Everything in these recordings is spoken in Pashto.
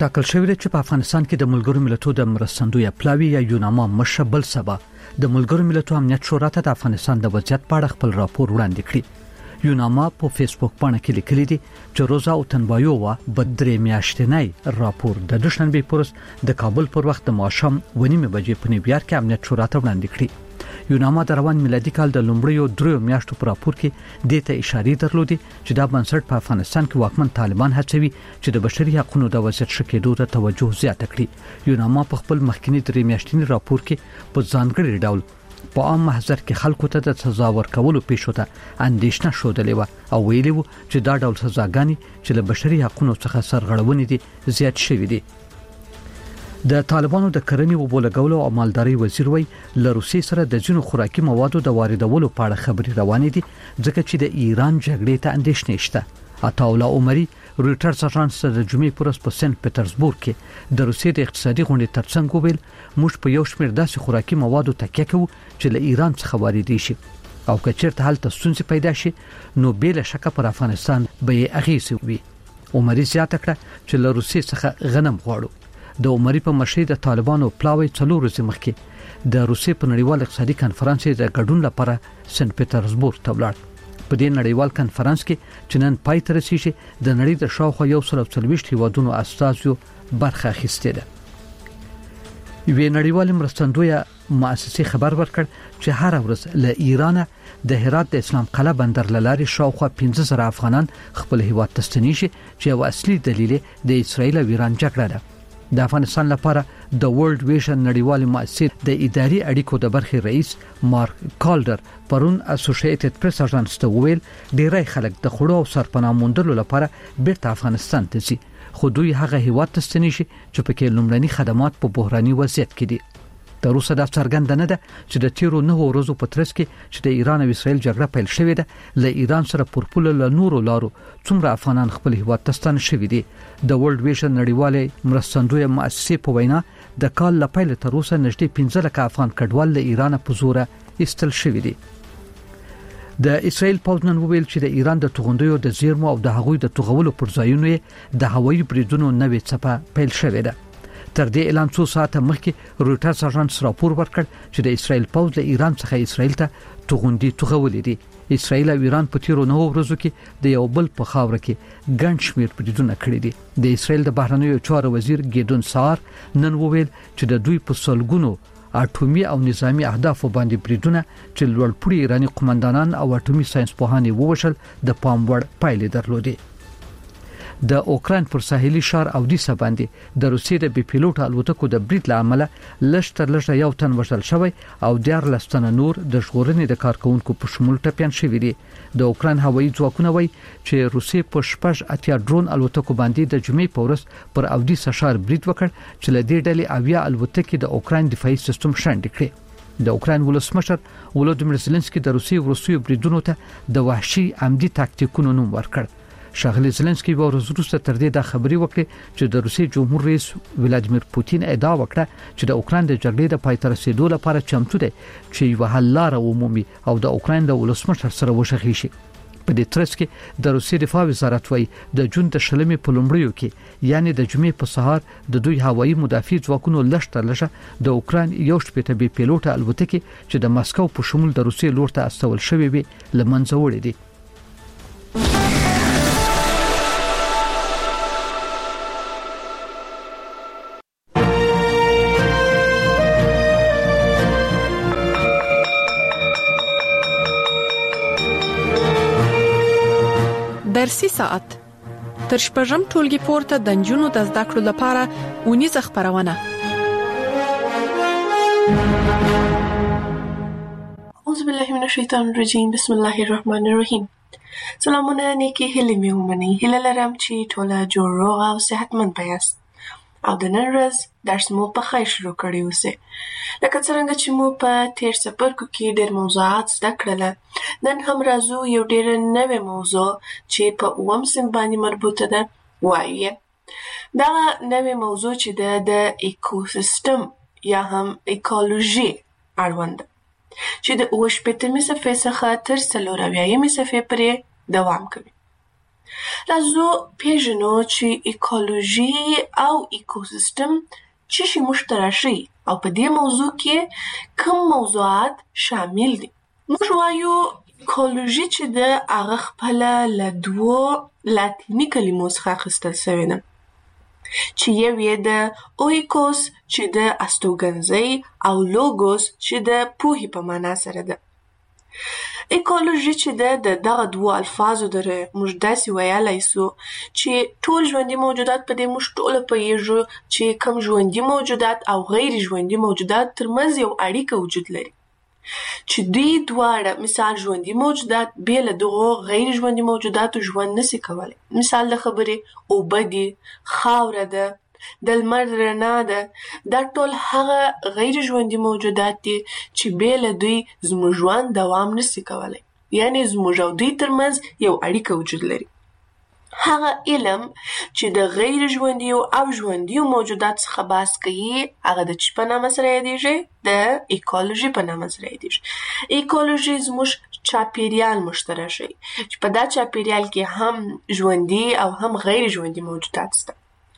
ټاکل شوی دی چې په افغانستان کې د ملګرو ملتونو د مرستندوی پلاوی یا یوناما مشبل سبا د ملګرو ملتونو امنیت شورا ته د افغانستان د وضعیت په اړه خپل راپور وړاندې کړی. یوناما په فیسبوک باندې کې لیکلي دي چې روزا او تنبایووا بدرې میاشتنی راپور د دوشنبه پورس د کابل پر وخت د ماښام 1:30 بجې په نیویارک کې امنیت شورا ته وړاندې کړی. یوناما د روان میلادي کال د لومړیو 3 میاشتو پر راپور کې د ته اشاره درلودي چې دا بنسټ په افغانستان کې واکمن طالبان هڅوي چې د بشري حقوقو د وضعیت ښه کېدو ته توجه زیاته کړي. یوناما په خپل مخکنی 3 میاشتنی راپور کې په ځانګړي ډول په عام محضر کې خلکو ته د سزا ورکولو پیښو ته اندېښنه شودلې و او ویلي و چې دا ډول سزاګانې چې له بشري حقوقو څخه سرغړونې دي زیات شوې دي. د طالبانو د کرنې او بولګولو او مالداري وزیر وی له روسي سره د جنو خوراکي موادو د واردولو په اړه خبري روانې دي ځکه چې د ایران جګړې ته اندېښنې شته. عطاالله عمري رويټرز اژانس د جمعې پورس په سنت پټرزبورګ کې د روسي د اقتصادي غونډې ترڅنګ ویل موږ په یو شمېر داسې خوراکي موادو تکیه کوو چې له ایران څخه واردې شي او که چیرته حالت ستونزې پیدا شي نو بل شک پر افغانستان به یې اغیزه وي. عمري زیاته کړه چې له روسي څخه غنم غواړو. د عمري په مشرۍ د طالبانو پلاوی 4 ورځې مخکې د روسي په نړیوال اقتصادي کانفرنس د ګډون لپاره سنت پټرزبورګ ته ولاړ. په دې نړیوال کانفرنس کې چې نن پای ته رسیږي د نړۍ د شاوخوا 140 هیوادونو استازو برخه اخیستې ده. یوه نړیوال مرستندوی مؤسسه خبر ورکړ چې هر ورځ له ایران د هرات د اسلام قلعه بندر لاري شاوخوا 15000 افغانان خپل هیواد ته ستنیږي چې یو اصلي دلیل د اسرایل او ایران جګړه ده. د افغانستان لپاره د ورلد ویژن نړیوال مؤسسه د اداري اړیکو د برخې رئیس مارک کالډر پرون اسوسییټډ پریس اژانس ته ویل ډیری خلک د خړو او سرپناه موندلو لپاره بیرته افغانستان ته ځي خو دوی هغه هیواد ته ستنیږي چې پکې لومړني خدمات په بحراني وضعیت کې دي. د روسه د څرګند نه ده چې د تیرو 9 ورځو په ترڅ کې چې د ایران او اسرایل جګړه پیل شوې ده له ایران سره پرپول له نورو لارو څومره افغانان خپل هیواد ته ستانه شوي دي. د ورلد ویژن نړیواله مرستندوی مؤسسه په وینا د کال له پیل تر اوسه نږدې 15 لک افغان کډوال له ایران په زوره ایستل شوي دي. د اسرایل پوځ نن ویل چې د ایران د توغندیو د زیرمو او د هغوی د توغولو پر ځایونو د هوایي بریدونو نوې څپه پیل شوې ده. تر دې اعلان څو ساعته مخکې رويټرز اژانس راپور ورکړ چې د اسرایل پوځ له ایران څخه اسرایل ته توغندي توغولې دي. اسرایل او ایران په تیرو 9 ورځو کې د یو بل په خاور کې ګڼ شمېر بریدونه کړي دي. د اسرایل د بهرنیو چارو وزیر ګیدون سار نن وویل چې د دوی په سلګونو اټومي او نظامی اهداف باندې بریدونه چې لوړپوړي ایرانی قومندانان او اټومي ساينس پوهانې ووشل د پام وړ پایلې درلودې. د اوکراین پر ساحلي ښار اودیسا باندې د روسیې د بي پيلوټ الوتکو د برید لامل لشتر یو تن وژل شوی او 14 تن نور د ژغورنې د کارکونکو په شمول ټپيان شوي دي. د اوکراین هوایي ځواکونه وایي چې روسیې په 8 ډرون الوتکو باندې د جمعې په ورځ پر اودیسا ښار برید وکړ چې له دې ډلې اویا الوتکې د اوکراین دفاعي سیستم شاندې کړې. د اوکراین ولسمشر ولودیمیر زيلنسکي د روسیې ورسوي بریدونو ته د وحشي عمدي تاکتیکونو نوم ورکړ. ښاغلی زيلنسکي په ورځ وروسته تر دې د خبري وکړه چې د روسي جمهور رئیس ولادیمیر پوتین ادعا وکړه چې د اوکراین د جګړې د پای ته رسیدو لپاره چمتو دی چې یو حل لاره ومومي او د اوکراین د ولسمشر سره وشخي شي. په دې ترڅ کې د روسي دفاع وزارت وایي د جون د شلمې په لومړیو کې یعنی د جمعې په سهار د دوی هوایي مدافع ځواکونو لږه د اوکراین یو شپېته بي پيلوټ الوتکې چې د مسکو په شمول د روسي لور ته استول شوې وي لمنځه وړي دي. درسي ساعت تر شپږم ټولګي پورته د نجونو د زده کړو لپاره اونیزه خبرونه. اعوذ بالله من الشیطان الرجیم بسم الله الرحمن الرحیم. سلامونه نیکی هیله مې ومنئ. هیله لرم چې ټوله جوړ روغ او صحتمند یاست او د نن ورځ درس مو په خیر شروع کړی اوسئ. لکه څنګه چې مو په تیر څپرکو کې ډېر موضوعات زده کړل، نن هم راځو یو ډېر نوې موضوع چې په اووم صنف باندې مربوطه ده وایي. دا نوې موضوع چې د ایکوسیستم یا هم ایکولوژي اړوند چې د 8 صفحې څخه تر 40 صفحې پورې دوام کوي. راځو پیژنو چې ایکولوژي او ایکوسیستم څه شي مشترک شي او په دې موضوع کې کوم موضوعات شامل دي. موږ وایو ایکولوژي چې د هغه خپله له دوو لاتیني کلمو څخه اخیستل سوې ده چې یو یې د اویکوس چې د استوګنځي او لوګوس چې د پوهې په معنا سره ده. ایکولوژي چې د دغه دوو الفاظو دره موږ داسې ویلی سو چې ټول ژوندي موجودات په دې موږ ټوله پوهیږو چې کوم ژوندي موجودات او غیر ژوندي موجودات ترمنځ یو اړیکه وجود لري چې دوی دواړه مثال ژوندي موجودات بې له دغو غیر ژوندي موجوداتو ژوند نسي کولی. مثال د خبرې اوبه دي، خاوره ده، د لمر رڼا ده، دا ټول هغه غیر ژوندي موجودات دي چې بې له دوی زموږ ژوند دوام نسي کولی، یعنې زموږ او دوی ترمنځ یو اړیکه وجود لري. هغه علم چې د غیر ژوندیو او ژوندیو موجودات څخه بحث کوي هغه د څه په نامه سره یادیږي؟ د ایکولوژي په نامه سره یادیږي. ایکولوژي زموږ چاپیریال مشترک شي چې په دا چاپیریال کې هم ژوندي او هم غیر ژوندي موجودات شته.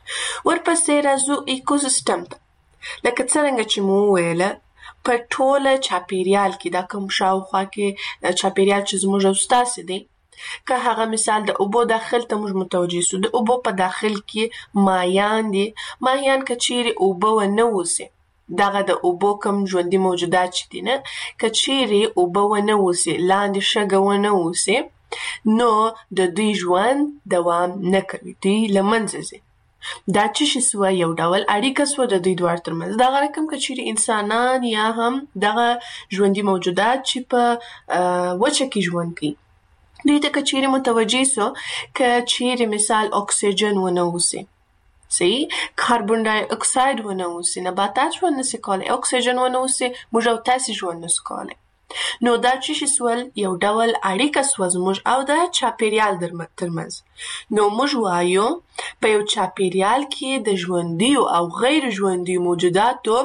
ورپسې راځو ایکوسیستم ته. لکه څرنګه چې مو وویله په ټوله چاپیریال کې دا کوم شاوخوا کې چاپیریال چې زموږ او ستاسې دی، که هغه مثال د اوبو داخل ته موږ متوجه سو، د اوبو په داخل کې ماهیان دي. ماهیان که چیرې اوبه ونه اوسي، دغه د اوبو کوم ژوندي موجودات چې دي نه، که چیرې اوبه ونه اوسي، لاندې شګه ونه اوسي، نو د دوی ژوند دوام نه کوي، دوی له منځه ځي. دا څه شي سوه؟ یو ډول اړیکه سوه د دوی دواړو ترمنځ. دغه رقم که چیرې انسانان یا هم دغه ژوندي موجودات چې په وچه کې ژوند کوي، دوی ته که چیرې متوجه سو که چیرې مثال اکسیجن ونه اوسي، صحیح، کاربن ډای اکساید ونه اوسي، نباتات ژوند نسي کولی، اکسیجن ونه اوسي، موږ او تاسې ژوند نسو کولی. نو دا څه شي سول؟ یو ډول اړیکه سوه زموږ او د چاپیریال ترمنځ. نو موږ وایو په یو چاپیریال کې د ژوندیو او غیر ژوندیو موجوداتو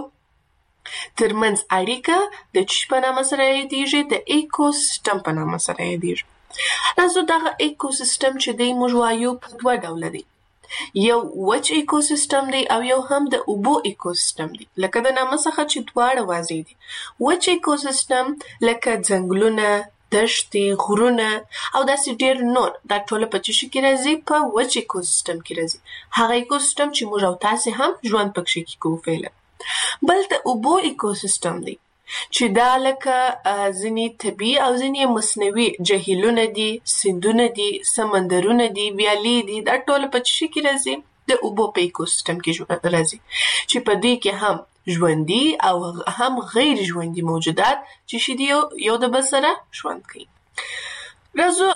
ترمنځ اړیکه د څه په نامه سره یادیږي؟ د ایکوسیستم په نامه سره یادیږي. راځو دغه ایکوسیستم چې دی موږ وایو په دوه ډوله دی، یو وچ ایکوسیستم دی او یو هم د اوبو ایکوسیستم دی. لکه د نامه څخه چې دواړه واضح دي. وچ ایکوسیستم لکه ځنګلونه، دښتې، غرونه او داسې ډیر نور، دا ټوله په څه شي کې راځي؟ په وچ ایکوسیستم کې راځي. هغه ایکوسیستم چې موږ او تاسې هم ژوند پکښې کوو فعلا. بل د اوبو ایکوسیستم دی چې دا لکه ځینې طبیعي او ځینې مصنوعي جهیلونه دي، سیندونه دي، سمندرونه دي، ویالې دي، دا ټول په څه کې راځي؟ د اوبو په ایکوسیستم کې راځي چې په دوی کې هم ژوندي او هم غیر ژوندي موجودات چې شي دي یو د بل سره ژوند کوي. راځو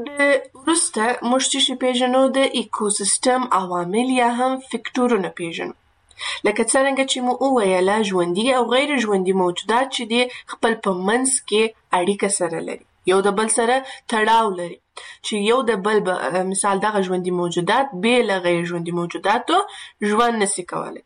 وروسته موږ چې پیژنو د ایکوسیستم عوامل یا هم فکټورونه پیژنو. لکه څرنګه چې مو وویله ژوندي او غیر ژوندي موجودات چې دي خپل په منځ کې اړیکه سره لري، یو د بل سره تړاو لري، چې یو د بل مثال دغه ژوندي موجودات بې له غیر ژوندي موجوداتو ژوند نسي کولی.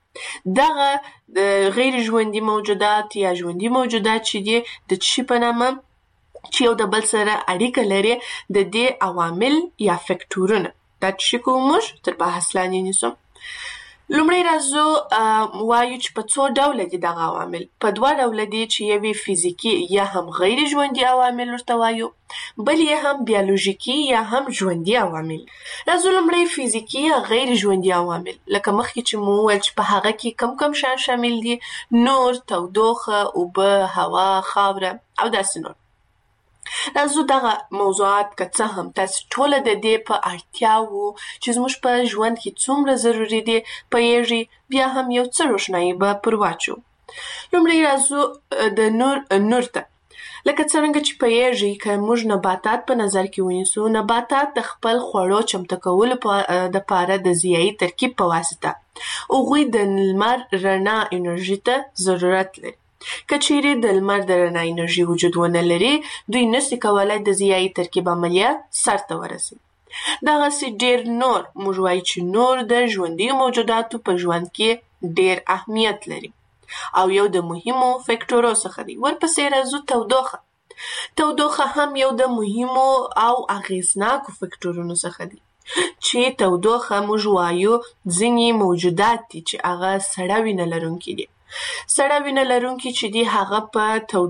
دغه غیر ژوندي موجودات یا ژوندي موجودات چې دي د څه په نامه چې یو د بل سره اړیکه لري، د دې عوامل یا فکټورونه. دا څه کوو موږ تر بحث لاندې نیسو. لومړی راځو وایو چې په څو ډوله دي دغه عوامل. په دوه ډوله دي چې یوې فزیکي یا هم غیر ژوندي عوامل ورته وایو، بل یې هم بیولوژیکي یا هم ژوندي عوامل. راځو لومړی فزیکي یا غیر ژوندي عوامل. لکه مخکې چې مو وویل چې په هغه کې کم شیان شامل دي: نور، تودوخه، اوبه، هوا، خاوره او داسې نور. راځو دغه موضوعات که څه هم تاسې ټوله د دې په اړتیاوو چې زموږ په ژوند کې څومره ضروري دي پوهیږئ، بیا هم یو څه روښنایي به پر واچو. لومړی راځو د نور ته. لکه څرنګه چې پوهیږئ که موږ نباتات په نظر کې ونیسو، نباتات د خپل خوړو چمتو کولو دپاره د ضیایي ترکیب په واسطه هغوی د لمر رڼا انرژي ته ضرورت لري. که چیرې د لمر د رڼا انرژي وجود ونه لري، دوی نسي کولی د ضیایي ترکیب عملیه سرته ورسي. دغسې ډیر نور، موږ وایو چې نور د ژوندیو موجوداتو په ژوند کې ډیر اهمیت لري او یو د مهمو فکټورو څخه دی. ورپسې راځو تودوخه. تودوخه هم یو د مهمو او اغیزناکو فکټورونو څخه دی چې تودوخه موږ وایو ځینې موجودات دي چې هغه سړه وینه لرونکي دي. سړه وینه لرونکي چې دي هغه په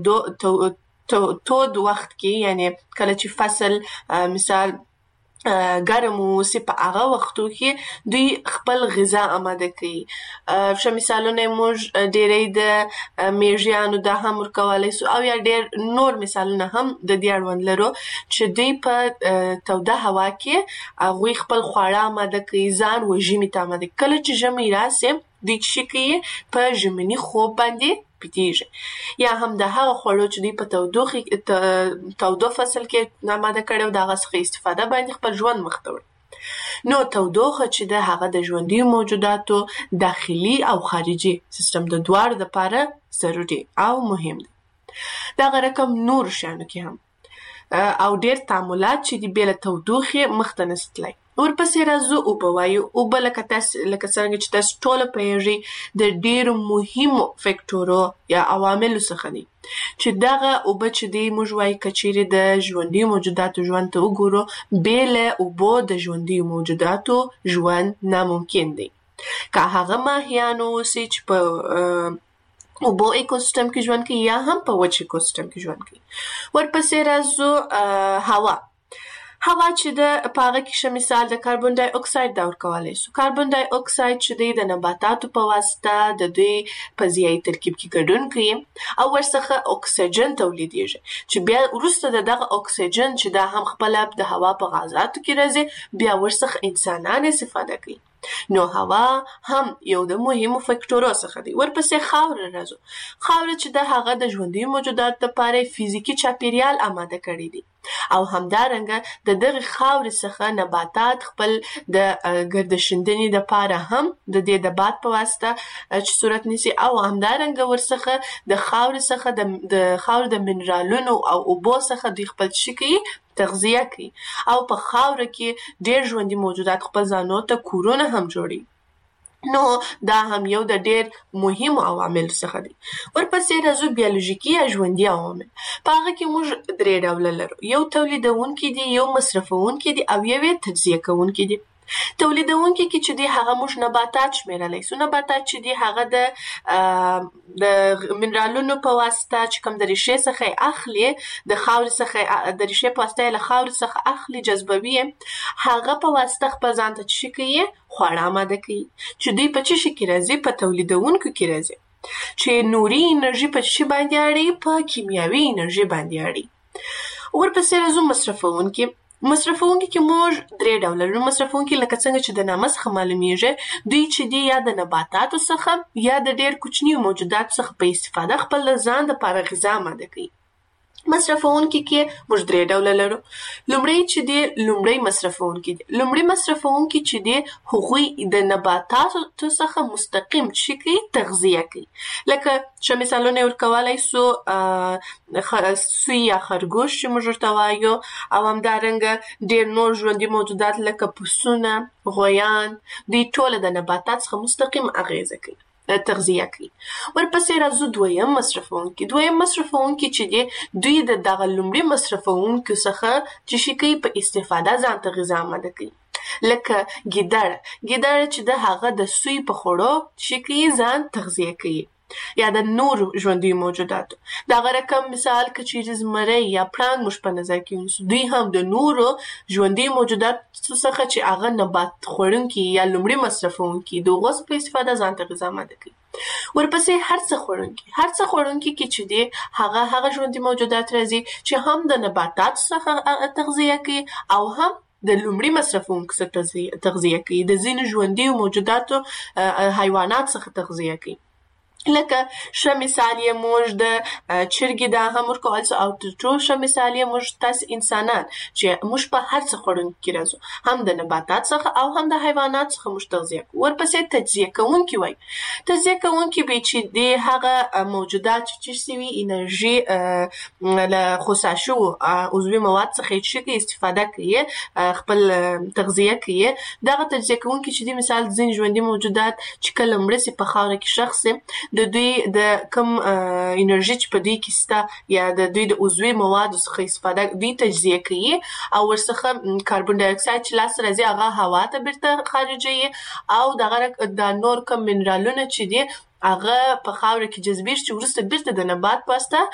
تود وخت کې یعنی کله چې فصل مثال ګرم اوسي په هغه وختو کې دوی خپل غذا آماده کوي. ښه مثالونه موږ ډېری د میږیانو دا هم ورکولی سو او یا ډېر نور مثالونه هم د دې اړوند لرو چې دوی په توده هوا کې هغوی خپل خواړه آماده کوي، ځان ژمي ته آماده کوي. کله چې ژمی راسي دوی څه کوي په ژمني خوب باندې پټیږي یا هم د هغه خوړو چې دوی په تودو فصل کې آماده کړي د هغه څخه استفاده باندې خپل ژوند مخ ته وړي. نو تودوخه چې د هغه د ژوندي موجوداتو داخلي او خارجي سیستم د دواړو لپاره ضروري او مهم دی. دغه رقم نور شیانو کې هم او ډېر تعاملات چې دي بې له تودوخې مخته نشي تللی. ورپسې راځو اوبه وایو. اوبه لکه څرنګه چې تاسو ټوله پوهیږئ د ډېرو مهمو فکټورو یا عواملو څخه دي چې دغه اوبه چې دي موږ وایو که چیرې د ژوندي موجوداتو ژوند ته وګورو بې له اوبو د ژوندي موجوداتو ژوند ناممکن دی. که هغه ماهیان اوسي چې په اوبو ایکوسیستم کې ژوند کوي یا هم په وچ ایکوسیستم کې ژوند کوي. ورپسې راځو هوا. هوا چې د په هغه کې ښه مثال د کاربن ډای اکساید دا ورکولی سو. کاربن ډای اکساید چې دی د نباتاتو په واسطه د دوی په ضیایي ترکیب کې ګډون کوي او ورڅخه اکسیجن تولیدیږي چې بیا وروسته د دغه اکسیجن چې دا هم خپله د هوا په غازاتو کې راځي بیا ورڅخه انسانان استفاده کوي. نو هوا هم یو د مهمو فکټورو څخه دی. ورپسې خاوره راځو. خاوره چې د هغه د ژوندي موجوداتو لپاره فزیکي چاپیریال آماده کړی دی او همدارنګه د دغه خاورې څخه نباتات خپل د ګردشیندنې لپاره هم د دې د باد په واسطه چې صورت نیسي او همدارنګه ورڅخه د خاورې څخه د خاورې د منرالونو او اوبو څخه دوی خپل څه کوي تغذیه کوي او په خاوره کې ډېر ژوندي موجودات خپل ځانو ته کورونه هم جوړي. نو دا هم یو د ډېر مهمو عواملو څخه دی. ورپسې راځو بیولوژیکي یا ژوندي عوامل. په هغه کې موږ درې ډوله لرو. یو تولیدونکي دي، یو مصرفونکي دي او یو تجزیه کوونکي دي. تولیدونکي کې چې دی هغه موږ نباتات شمیرلی سو. نباتات چې دی هغه د منرالونو په واسطه چې کوم د ریښې څخه اخلي د خاورې څخه د ریښې په واسطه له خاورې څخه اخلي جذبوي هغه په واسطه خپل ځان ته څه کوي خواړه آماده کوي چې دوی په څه شي کې راځي په تولیدونکو کې راځي چې نوري انرژي په څه باندې اړي په کیمیاوي انرژي باندې اړي. ورپسې راځو مصرفونکي. مصرفونکي کې موږ درې ډوله لرو. مصرفونکي لکه څنګه چې د نامه څخه معلومیږي دوی چې دي یا د نباتاتو څخه یا د ډېر کوچنیو موجوداتو څخه په استفاده خپل ځان دپاره غذا آماده کوي. مصرفونکي کې موږ درې ډوله لرو. لومړی چې دی لومړی مصرفونکي دي. لومړی مصرفونکي چې دی هغوی د نباتاتو څخه مستقیم څه کوي تغذیه کوي. لکه ښه مثالونه یې ورکولی سو سوی یا خرګوش چې موږ ورته وایو او همدارنګه ډېر نور ژوندي موجودات لکه پسونه، غویان دوی ټوله د نباتات څخه مستقیم اغیزه کوي تغذیه کوي. ورپسې راځو دویم مصرفونکي. دویم مصرفونکي چې دی دوی د دغه لومړي مصرفونکو څخه چې شي کوي په استفاده ځان ته غذا آماده کوي. لکه ګیدړه چې د هغه د سوی په خوړو شي کوي ځان تغذیه کوي یا د نور ژوندي موجوداتو. دغه رقم مثال که چیرې زمری یا پړانګ موږ په نظر کې ونیسو دوی هم د نورو ژوندي موجوداتو څخه چې هغه نبات خوړونکي یا لومړي مصرفونکي د هغو په استفاده ځان ته غذا آماده کوي. ورپسې هر څه خوړونکي کې چې دی هغه ژوندي موجودات راځي چې هم د نباتاتو څخه تغذیه کوي او هم د لومړي مصرفونکو څخه تغذیه کوي. د ځینو ژوندي موجوداتو حیوانات څخه تغذیه کوي. لکه ښه مثال یې موږ د چرګې دا هم ورکول سو او تر ټولو ښه مثال یې موږ تاسې انسانان چې موږ په هر څه خوړونکي کې راځو هم د نباتات څخه او هم د حیوانات څخه موږ تغذیه کوو. ورپسې تجزیه کوونکي وایي. تجزیه کوونکي به چې دی هغه موجودات چې څه سوي انرژي له خصا شوو عضوي مواد څخه یې استفاده کوي خپل تغذیه کوي. دغه تجزیه کوونکي چې دی مثال ځینې ژوندي موجودات چې کله مړه سي په خاوره کې ښخ سي د دوی د کم انرژي چې په دوی کې سته یا د دوی د عضوي موادو څخه استفاده دوی تجزیه کوي او ورڅخه کاربن ډای اکساید چې لاس راځي هغه هوا ته بیرته خارجوي او دغه د نور کم منرالونه چې دي هغه په خاوره کې جذبېږي چې وروسته بیرته د نبات پاسته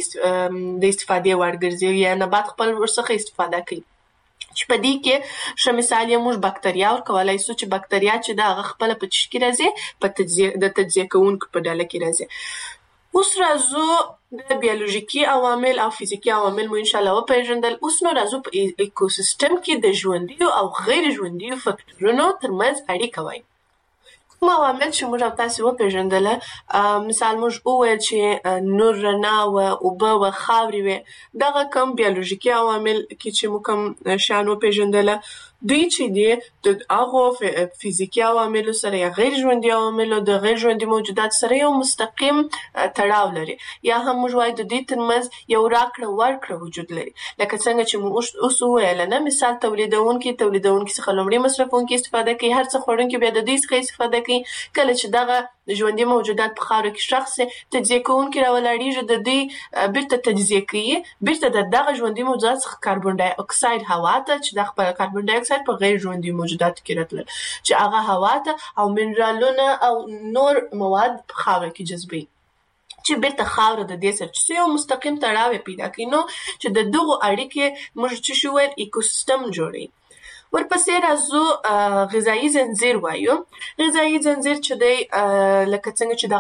د استفادې وړ ګرځي یا نبات خپل ورڅخه استفاده کوي. چې په دې کې ښه مثال یې موږ بکتریا ورکولی شو چې بکتریا چې ده هغه خپله په چی کې راځي په د تجزیه کوونکو په ډله کې راځي. اوس راځو د بیولوژیکي عوامل او فزیکي عوامل مو انشاءالله وپېژندل. اوس نو راځو په ایکوسیستم کې د ژوندیو او غیر ژوندیو فکټورونو ترمنځ اړیکه وایي. کوم عوامل چې موږ او تاسې وپېژندله مثال موږ وویل چې نور رڼا وه اوبه وه خاورې وې دغه کم بیولوژیکي عوامل کې چې موږ کوم شیان وپېژندله دوی چې دي د هغو فزیکي عواملو سره یا غیر ژوندي عواملو د غیر ژوندي موجودات سره یو مستقیم تړاو لري یا هم موږ وایو د دوی ترمنځ یو راکړه ورکړه وجود لري. لکه څنګه چې موږ اوس وویل نه مثال تولیدونکي څخه لومړی مصرفونکي استفاده کوي هر څه خوړونکي بیا د دوی څخه استفاده کوي. کله چې دغه ژوندي موجودات په خاوره کې ښخ سي تجزیه کوونکي راولاړېږي د دوی بیرته تجزیه کوي بیرته د دغه ژوندي موجودات څخه کاربن ډای اکساید هوا ته چې د خپل کاربن ډای اکساید په غیر ژوندي موجوداتو کې راتلل چې هغه هوا ته او منرالونه او نور مواد په خاوره کې جذبوي چې بیرته خاوره د دې سره چې یو مستقیم تړاو پیدا کوي نو چې د دغو اړیکې موږ چې شو ویل ایکوسیستم جوړوي. ورپسې راځو غذایي زنځیر وایو. غذایي زنځیر چې دی لکه څنګه چې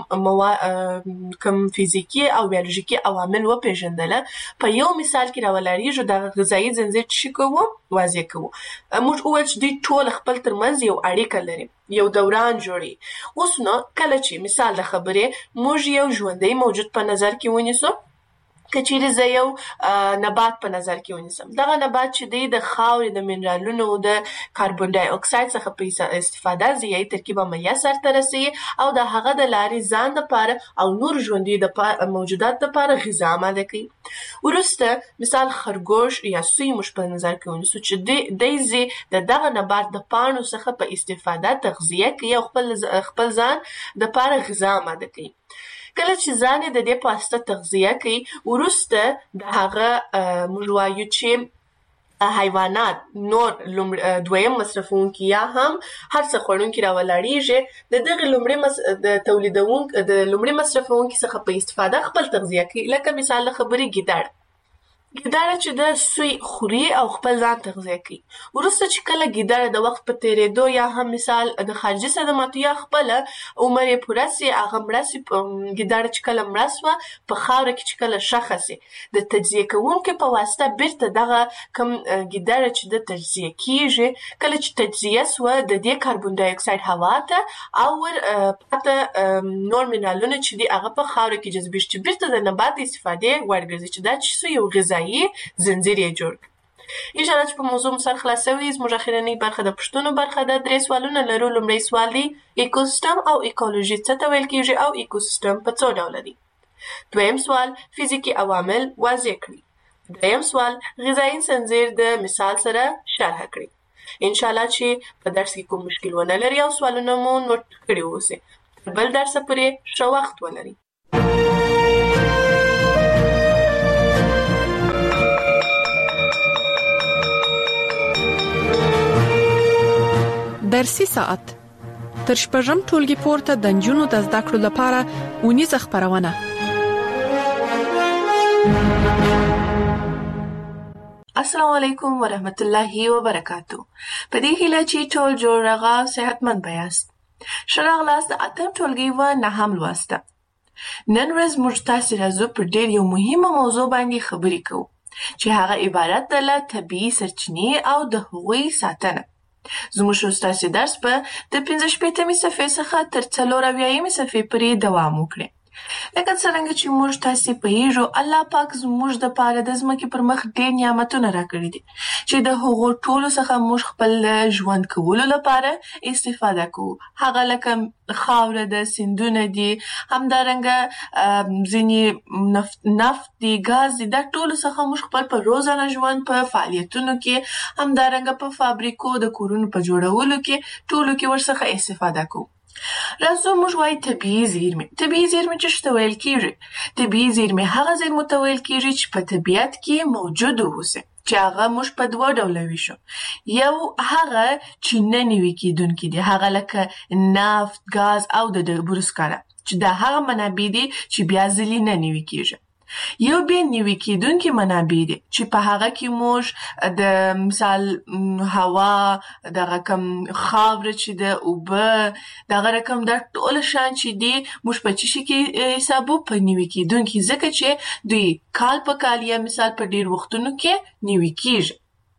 دغه کم فزیکي او بیولوژیکي عوامل وپېژندله په یو مثال کې راولاړېږو دغه غذایي زنځیر چې کوو واضح کوو. موږ وویل چې دوی ټول خپل ترمنځ یو اړیکه لري یو دوران جوړي. اوس نو کله چې مثال د خبرې موږ یو ژوندی موجود په نظر کې ونیسو که چیرې زه یو نبات په نظر کې ونیسم دغه نبات چې دی د خاورې د منرالونو د کاربن ډای اکساید څخه په استفاده ضیایي ترکیبه میه سرته رسوي او د هغه د لارې ځان دپاره او نور ژوندي موجودات دپاره غذا آماده کوي. وروسته مثال خرګوش یا سوی موږ په نظر کې ونیسو چې دی ځي د دغه نبات د پاڼو څخه په استفاده تغذیه کوي او خپل ځان دپاره غذا آماده کوي. کله چې ځان یې د دې په واسطه تغذیه کوي وروسته د هغه موږ وایو چې حیوانات نور دویم مصرفونکي یا هم هر څه خوړونکي راولاړېږي د دغې د لومړي مصرفونکي څخه په استفاده خپل تغذیه کوي. لکه مثال د خبرې ګیدړ چې د سوی خوري او خپل ځان تغذیه کوي. وروسته چې کله ګیدړه د وخت په تېرېدو یا هم مثال د خارجي صدماتو یا خپله عمر یې پوره سي هغه مړه سي ګیدړه چې کله مړه سوه په خاوره کې چې کله ښخه سي د تجزیه کوونکي په واسطه بیرته دغه کم ګیدړه چې د تجزیه کېږي کله چې تجزیه سوه د دې کاربن ډای اکساید هوا ته او پاته نور منرالونه چې دي هغه په خاوره کې جذبېږي چې بیرته د نبات د استفادې وړ ګرځي چې دا چې یو غذایي زنځیر یې جوړ کړ. انشاءالله چې په موضوع مو سر خلاصوي زموږ اخرنۍ برخه د پوښتنو برخه ده. 3 سوالونه لرو. لومړی سوال دی ایکوسیستم او ایکولوژي څه ته ویل کېږي او ایکوسیستم په څو ډوله دی. دویم سوال فزیکي عوامل واضح کړي. دریم سوال غذایي زنځیر د مثال سره شرح کړي. انشاءالله چې په درس کې کوم مشکل ونه لري او سوالونه مو نوٹ کړي اوسئ. تر بل درسه پورې ښه وخت ولرئ. درسي ساعت تر شپږم ټولګي پورته د نجونو د زده کړو لپاره ونیزه خبرونه. السلام علیکم ورحمت الله وبرکاتو. په دې هیله چې ټول جوړ رغه صحتمند بیاست. ښه راغلاست د اتم ټولګي و نهم لوسته. نن ورځ موږ تاسې راځو پر ډېر یو مهمه موضوع باندې خبرې کوو چې هغه عبارت ده له طبیعي سرچینې او د هغوی ساتنه. زموږ ستاسې درس په د 55مې صفحې څخه تر 84مې صفحې پورې دوام وکړي. لکه څرنګه چې موږ تاسې پوهیږو الله پاک زموږ دپاره د ځمکې پر مخ ډېر نعمتونه راکړي دي چې د هغو ټولو څخه موږ خپل ژوند کولو لپاره استفاده کوو. هغه لکه خاوره ده، سیندونه دي، همدارنګه ځینې نفت دي، ګاز دي. دا ټولو څخه موږ خپل په روزانه ژوند په فعالیتونو کې همدارنګه په فابریکو د کورونو په جوړولو کې ټولو کې ورڅخه استفاده کوو. راځو موږ وایو طبیعي زیرمې. طبیعي زیرمې څه ته ویل کېږي؟ طبیعي زیرمې هغه زیرمو ته ویل کېږي چې په طبیعت کې موجود اوسي، چې هغه موږ په دوه ډوله ویشو. یو هغه چې نه نوي کېدونکي دي، هغه لکه نفت، ګاز او د ډبرو سکاره، چې دا هغه منابع دي چې بیا ځلې نه نوي کېږي. یو بیا نوي کېدونکي منابع دي چې په هغه کې موږ د مثال هوا، دغه کم خاوره چې د اوبه، دغه رقم دا ټول شیان چې دي موږ په څه شي کې حسابو؟ په نوي کېدونکي، ځکه چې دوی کال په کال یا مثال په ډېر وختونو کې نوي کېږي.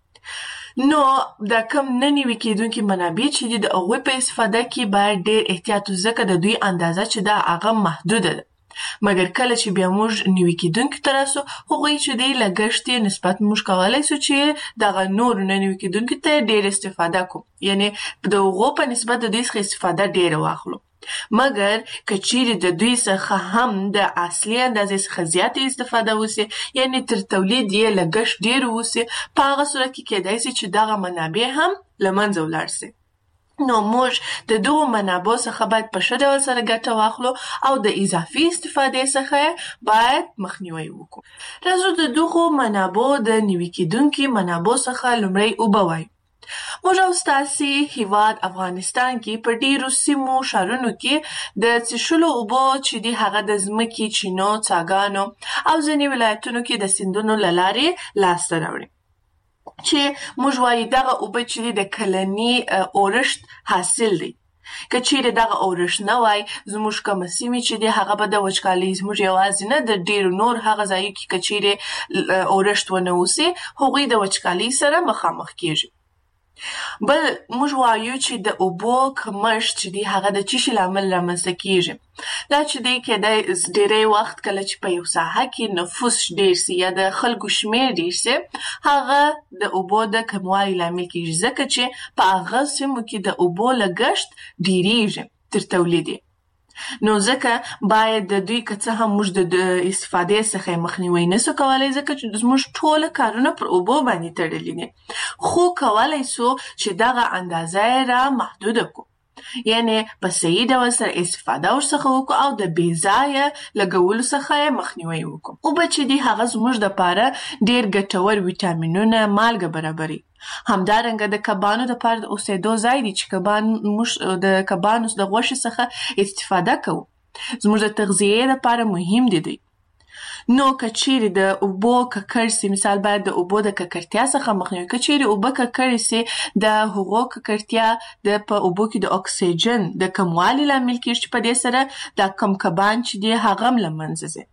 نو دا کم نه نوي کېدونکي منابع چې دي د هغوی په استفاده کې باید ډېر احتیاط وشي، ځکه د دوی اندازه چې ده هغه محدوده ده. مګر کله چې بیا موږ نوي کېدونکي ته راسو، هغوی چې دی لګښت یې نسبت موږ کولی سو چې دغه نورو نه نوي کېدونکي ته ډېر استفاده کوو، یعنې د هغو په نسبت د دوی څخه استفاده ډېره واخلو. مګر که چیرې د دوی څخه هم د اصلي اندازې څخه زیاتې استفاده وسي، یعنې تر تولید یې لګښت ډېر وسي، په هغه صورت کې کېدای سي چې دغه منابع هم له منځه ولاړ سي. نو موږ د دغو منابعو څخه باید په ښه ډول سره ګټه واخلو او د اضافي استفادې څخه باید مخنیوی وکړو. راځو د دغو منابعو د نوي کېدونکي منابعو څخه لومړی اوبه وایو. موږ او ستاسې هیواد افغانستان کې په ډېرو سیمو ښارونو کې د څښلو اوبو چې دي هغه د ځمکې، چینو، څاګانو او ځینې ولایتونو کې د سیندونو له لارې لاسته راوړي، چې موږ وایو دغه اوبه چې دي د کلني اورښت حاصل دی. که چیرې دغه اورښت نه وای، زموږ کومه سیمې چې دي هغه به د وچکالۍ، زموږ یوازې نه د ډېرو نور هغه ځایو کې که چیرې اورښت ونه اوسي، هغوی د وچکالۍ سره مخامخ کېږي. بل موږ وایو چې د اوبو کمښت چې دی هغه د څه شي لامل رامنځته کېږي؟ دا چې دی کېدای ډېری وخت کله چې په یو ساحه کې نفوس ډېر سي یا د خلکو شمېر ډېر سي، هغه د اوبو د کموالي لامل کېږي، ځکه چې په هغه سیمو کې د اوبو لګښت ډېرېږي تر تولید. نو ځکه باید د دوی که څه هم موږ د استفادې څخه مخنیوی نسو کولی، ځکه چې زموږ ټوله کارونه پر اوبو باندې تړلي دي، خو کولی سو چې دغه اندازه یې را محدوده کړو، یعنې په صحیح ډول سره استفاده ورڅخه وکړو او د بې ځایه لګولو څخه یې مخنیوی وکړو. اوبه چې دي هغه زموږ دپاره ډېر ګټور ویټامینونه، مالګه برابروي. همدارنګه د کبانو دپاره د اوسېدو ځای دی چې موږ د کبانو د غوښې څخه استفاده کوو، زموږ د تغذیې دپاره مهم دي دوی. نو که چیرې د اوبو ککړ سي، مثال باید د اوبو د ککړتیا څخه مخنیوی. که چیرې اوبه ککړې سي، د هغو ککړتیا په اوبو کې د اکسیجن د کموالي لامل کېږي، چې په دې سره دا کم کبان چې دي هغه هم له منځه ځي.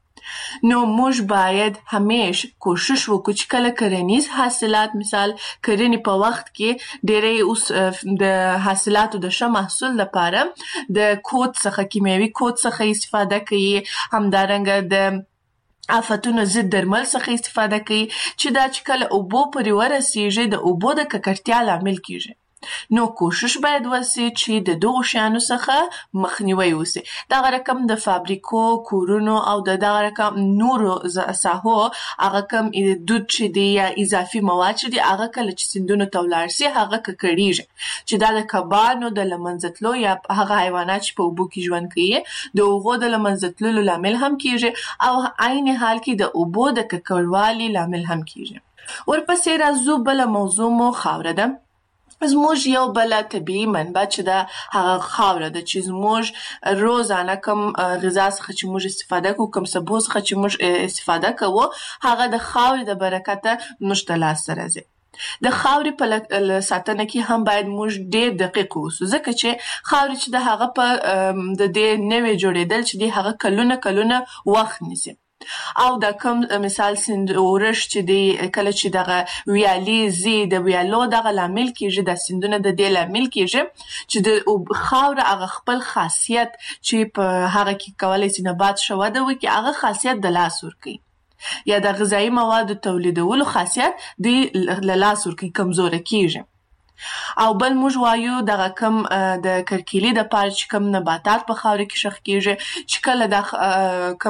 نو موږ باید همیش کوشش وکړو چې کله کرنیز حاصلات، مثال کرنې په وخت کې ډېری اوس د حاصلاتو د ښه محصول لپاره د کود څخه، کیمیاوي کود څخه استفاده کوي، همدارنګه د آفتونو ضد درمل څخه استفاده کوي، چې دا چې کله اوبو پورې ورسیږي د اوبو د ککړتیا لامل کېږي. نو کوشش باید وسي چې د دغو شیانو څخه مخنیوی وسي. دغه رقم د فابریکو، کورونو او دغه رقم نورو ساحو هغه کم دود چې دی یا اضافي مواد چې دی هغه کله چې سیندونو ته ولاړ سي هغه ککړېږي، چې دا د کبانو د له منځه تلو یا هغه حیوانات چې په اوبو کې ژوند کوي د هغو د له منځه تللو لامل هم کېږي، او عین حال کې د اوبو د ککړوالي لامل هم کېږي. ورپسې راځو بله موضوع مو خاوره ده. زموږ یو بله طبیعي منبع چې ده هغه خاوره ده، چې زموږ روزانه کم غذا څخه چې موږ استفاده کوو، کم سبو څخه چې موږ استفاده کوو، هغه د خاورې د برکته موږ ته لاسته راځي. د خاورې په ساتنه کې هم باید موږ ډېر دقیق اوسو، ځکه چې خاورې چې ده هغه په د دې نوې جوړېدل چې دي هغه کلونه وخت نیسي. او دا کم مثال سیند اورښت چې دی کله چې دغه ویالې ځي، د ویالو دغه لامل کېږي، د سیندونه د دې لامل کېږي چې د خاوره هغه خپل خاصیت چې په هغه کې کولی سي نبات ښه وده وکړي، هغه خاصیت د لاس ورکوي، یا د غذایي موادو تولیدولو خاصیت دوی له لاس ورکوي، کمزوره کېږي. او بل موږ وایو دغه کم د کرکیلې دپاره چې کم نباتات په خاوره کې ښخ کېږي، چې کله دا کم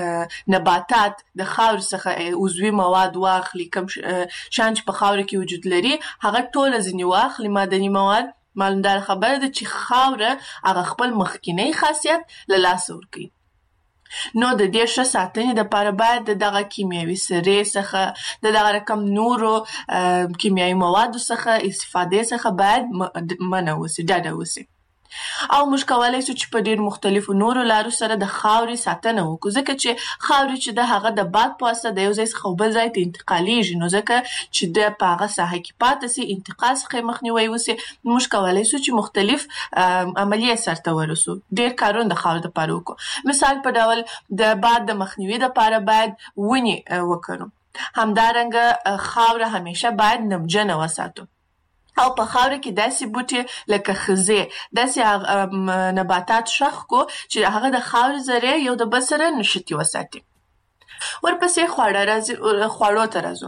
نباتات د خاورې څخه عضوي مواد واخلي، کم شیان چې په خاوره کې وجود لري هغه ټوله ځینې واخلي، معدني مواد، معلومدار خبره ده چې خاوره هغه خپل مخکینی خاصیت له لاسه ورکوي. نو د دې ښه ساتنې دپاره باید د دغه کیمیاوي سرې څخه د دغه رقم نورو کیمیاوي موادو څخه استفادې څخه باید منع وسي، ډډه وسي. او موږ کولی شو چې په ډېر مختلفو نورو لارو سره د خاورې ساتنه وکړو، ځکه چې خاورې چې د هغه د باد په واسطه د یو ځای څخه بل ځای ته انتقالیږي، نو ځکه چې د په هغه ساحه کې پاتې سي، انتقال څخه یې مخنیوی وسي، موږ کولی شو چې مختلف عملیې سرته ورسو، ډېر کارونه د خاورې دپاره وکړو. مثال په ډول د باد د مخنیوي دپاره باید ونې وکرو. همدارنګه خاوره همیشه باید نمجنه وساتو. او په خاوره کې داسې بوټي لکه خزې، داسې نباتات شخ کو چې هغه د خاورې ذرې یو د بل سره نښتي وساتي. ورپسې خوړو ته راځو.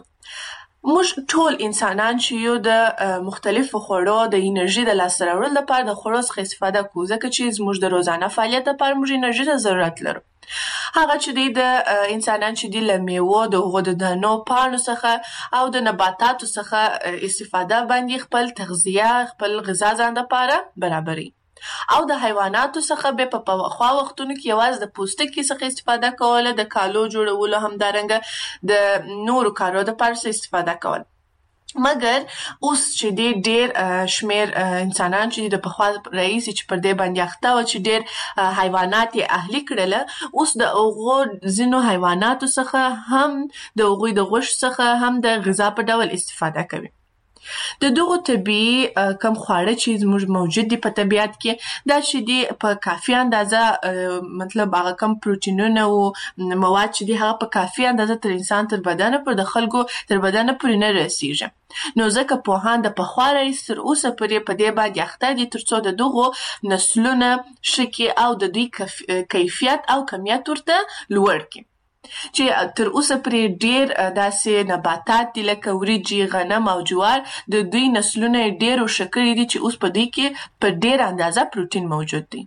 موږ ټول انسانان چې یو د مختلفو خوړو د انرژي د لاسته راوړلو لپاره د خوړو څخه استفاده کوو، ځکه چې زموږ د روزانه فعالیت لپاره موږ انرژي ته ضرورت لرو. هغه چې دی د انسانان چې دی له میوو، د هغو د دانو، پاڼو څخه او د نباتاتو څخه استفاده باندې خپل تغذیه، خپل غذا ځان دپاره برابروي. او د حیواناتو څخه به په پخوا وختونو کې یوازې د پوستکي څخه استفاده کوله، د کالو جوړولو، همدارنګه د نورو کارو دپاره استفاده کوله. مګر اوس چې دی ډېر شمیر انسانان چې د پخوا راهیسې چې پر دې باندې اخته وه چې ډېر حیوانات یې اهلي کړله، اوس د هغو ځینو حیواناتو څخه هم د هغوی د غوښې څخه هم د غذا په ډول استفاده کوي. د دغو طبیعي کم خواړه چې زموږ موجود دي په طبیعت کې، دا چې دي په کافي اندازه، مطلب هغه کم پروټینونه او مواد چې دي هغه په کافي اندازه تر انسان تر بدنه پر د خلکو تر بدنه پورې نه رسیږي. نو ځکه پوهان د پخوا راهیسې تر اوسه پورې په دې باندې اخته دي تر څو د دغو نسلونه ښه کړي او د دوی کیفیت او کمیت ورته لوړ کړي. چې تر اوسه پرې ډېر داسې نباتات دي لکه وریجې، غنم او جوار، د دوی نسلونه یې ډېر ښه کړي دي چې اوس په دوی کې په ډېر اندازه پروټین موجود دی.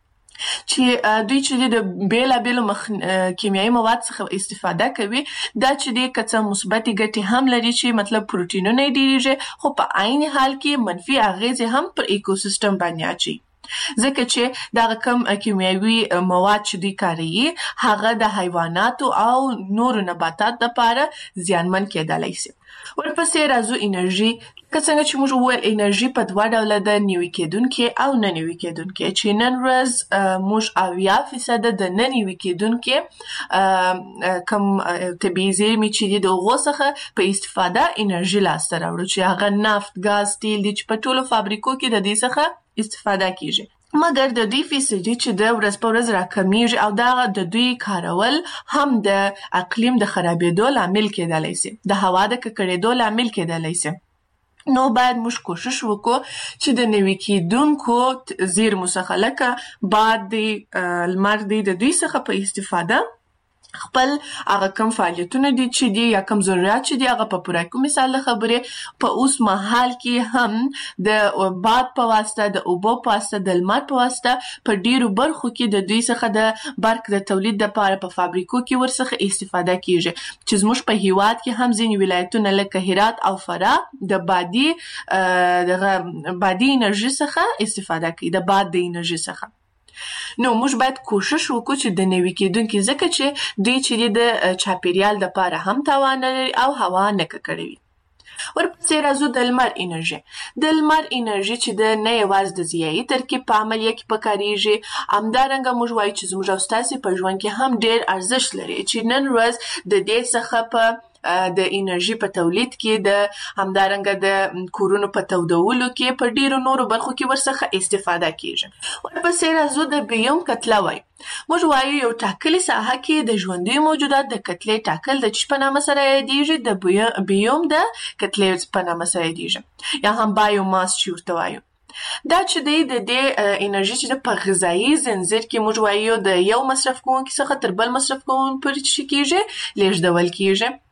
چې دوی چې د بیلابیلو کیمیاوي مواد څخه استفاده کوي، دا چې دی که څه مثبتې ګټې هم لري چې مطلب پروټینونه یې ډېرېږي، خو په عین حال کې منفي اغېزې هم پر ایکوسیستم باندې اچوي، ځکه چې دغه کم کیمیاوي مواد چې دوی کاروي هغه د حیواناتو او نورو نباتاتو لپاره زیانمن کېدلی شي. ورپسې راځو انرژي. که څنګه چې موږ وویل انرژي په دوه ډوله ده، نوي کېدونکې او نه نوي کېدونکې، چې نن ورځ موږ 80% د نه نوي کېدونکې کم طبیعي زیرمې چې دي د هغو څخه په استفاده انرژي لاسته راوړو، چې هغه نفت، ګاز، تیل دي چې په ټولو فابریکو کې د دې څخه استفاده کیږي. مګر د دوی فیصدي چې د ورځ په ورځ راکمیږي او دا د دوی کارول هم د اقلیم د خرابېدو لامل کېدلی شي، د هوا د ککړېدو لامل کېدلی شي. نو باید موږ کوشش وکړو چې د نوي کېدونکو زیرمو څخه لکه باد دی، لمر دی، د دوی څخه په استفاده خپل هغه کم فعالیتونه دي چې دي یا کم ضرورت چې دي هغه په پوره کړو. مثال د خبرې په اوس مهال کې هم د باد په واسطه، د اوبو په واسطه، د لمر په واسطه په ډیرو برخو کې د دوی څخه د برق د تولید لپاره په فابریکو کې ورڅخه استفاده کیږي، چې زموږ په هیواد کې هم ځینې ولایتونه لکه هرات او فراه د بادي انرژي څخه استفاده کوي، د باد د انرژي څخه. نو موږ باید کوشش وکړو چې د نوي کېدونکي، ځکه چې دوی چې د چاپیریال لپاره هم تاوان نه لري او هوا نه ککړوي. ورپسې راځو د لمر انرژي. د لمر انرژي چې د نه یوازې د ضیایي ترکیب په عملیه کې پکارېږي، همدارنګه موږ وایو چې زموږ او ستاسې په ژوند کې هم ډېر ارزښت لري، چې نن ورځ د دې څخه په د انرژي په تولید کې، د همدارنګه د کورونو په تودولو کې، په ډیرو نورو برخو کې ورڅخه استفاده کیږي. ورپسې راځو د بیوم کتله وایو. موږ وایو یو ټاکلې ساحه کې د ژوندیو موجودات د کتلې ټاکل د چی په نامه سره یادیږي؟ د بیوم د کتلې په نامه سره یادیږي، یا هم بایوماس چې ورته وایو. دا چې دی د دې انرژي چې په غذایي زنځیر کې موږ وایو د یو مصرف کوونکي څخه تر بل مصرف کوونکي پورې چې کیږي لیږدول کیږي.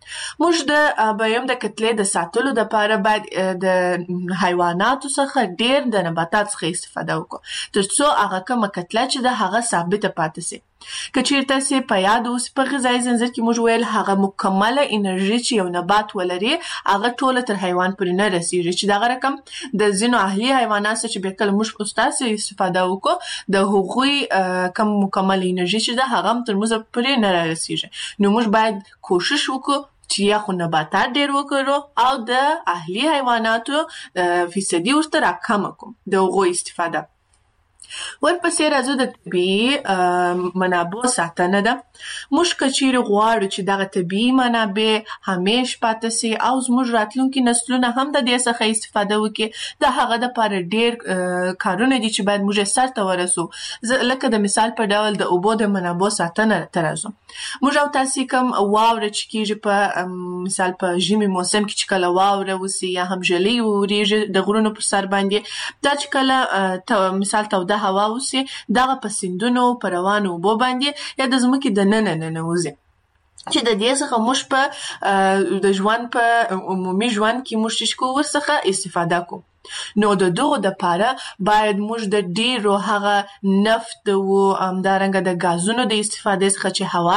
موږ د بیم د کتلې د ساتلو لپاره باید د حیواناتو څخه ډیر د نباتات څخه استفاده وکړو ترڅو هغه کومه کتله چې د هغه ثابته پاتې شي. که چیرته سي په یاد اوس په غذایي ځنځیر کې موږ ویل هغه مکمله انرژي چې یو نبات ولري هغه ټول تر حیوان پورې نه رسیږي چې دغه رقم د ځینو اهلي حیوانات چې به کله موږ استاد استفاده وکړو د هغوی کم مکمله انرژي چې د هغه تر موږ پورې نه رسیږي. نو موږ باید کوشش وکړو چې یا خو نباتات ډیر وکړو او د اهلي حیواناتو فیصدي ورته راکمه کړو د هغوی استفاده. ورپسې راځو د طبیعي منابعو ساتنه ده. موږ که چیرې غواړو چې دغه طبیعي منابع همیش پاتې سي او زموږ راتلونکي نسلونه هم د دې څخه استفاده وکړي د هغه دپاره ډیر کارونه دي چې باید موږ سرته ورسو. لکه د مثال په ډول د اوبو د منابعو ساتنه ته راځو. موږ او تاسې کوم واوره چې کېږي په مثال په ژمي موسم کې چې کله واوره وسي یا هم ژلۍ وورېږي د غرونو پر سر باندې دا چې کله مثال توده هوا وسي دغه په سیندونو په روانو اوبو باندې یا د ځمکې د ننه ننوځي چې د دې څخه موږ په د ژوند په عمومي ژوند کې موږ چې کوو ورڅخه استفاده کوو. نو د دغو دپاره باید موږ د ډیرو هغه نفت او همدارنګه د غازونو د استفادې څخه چې هوا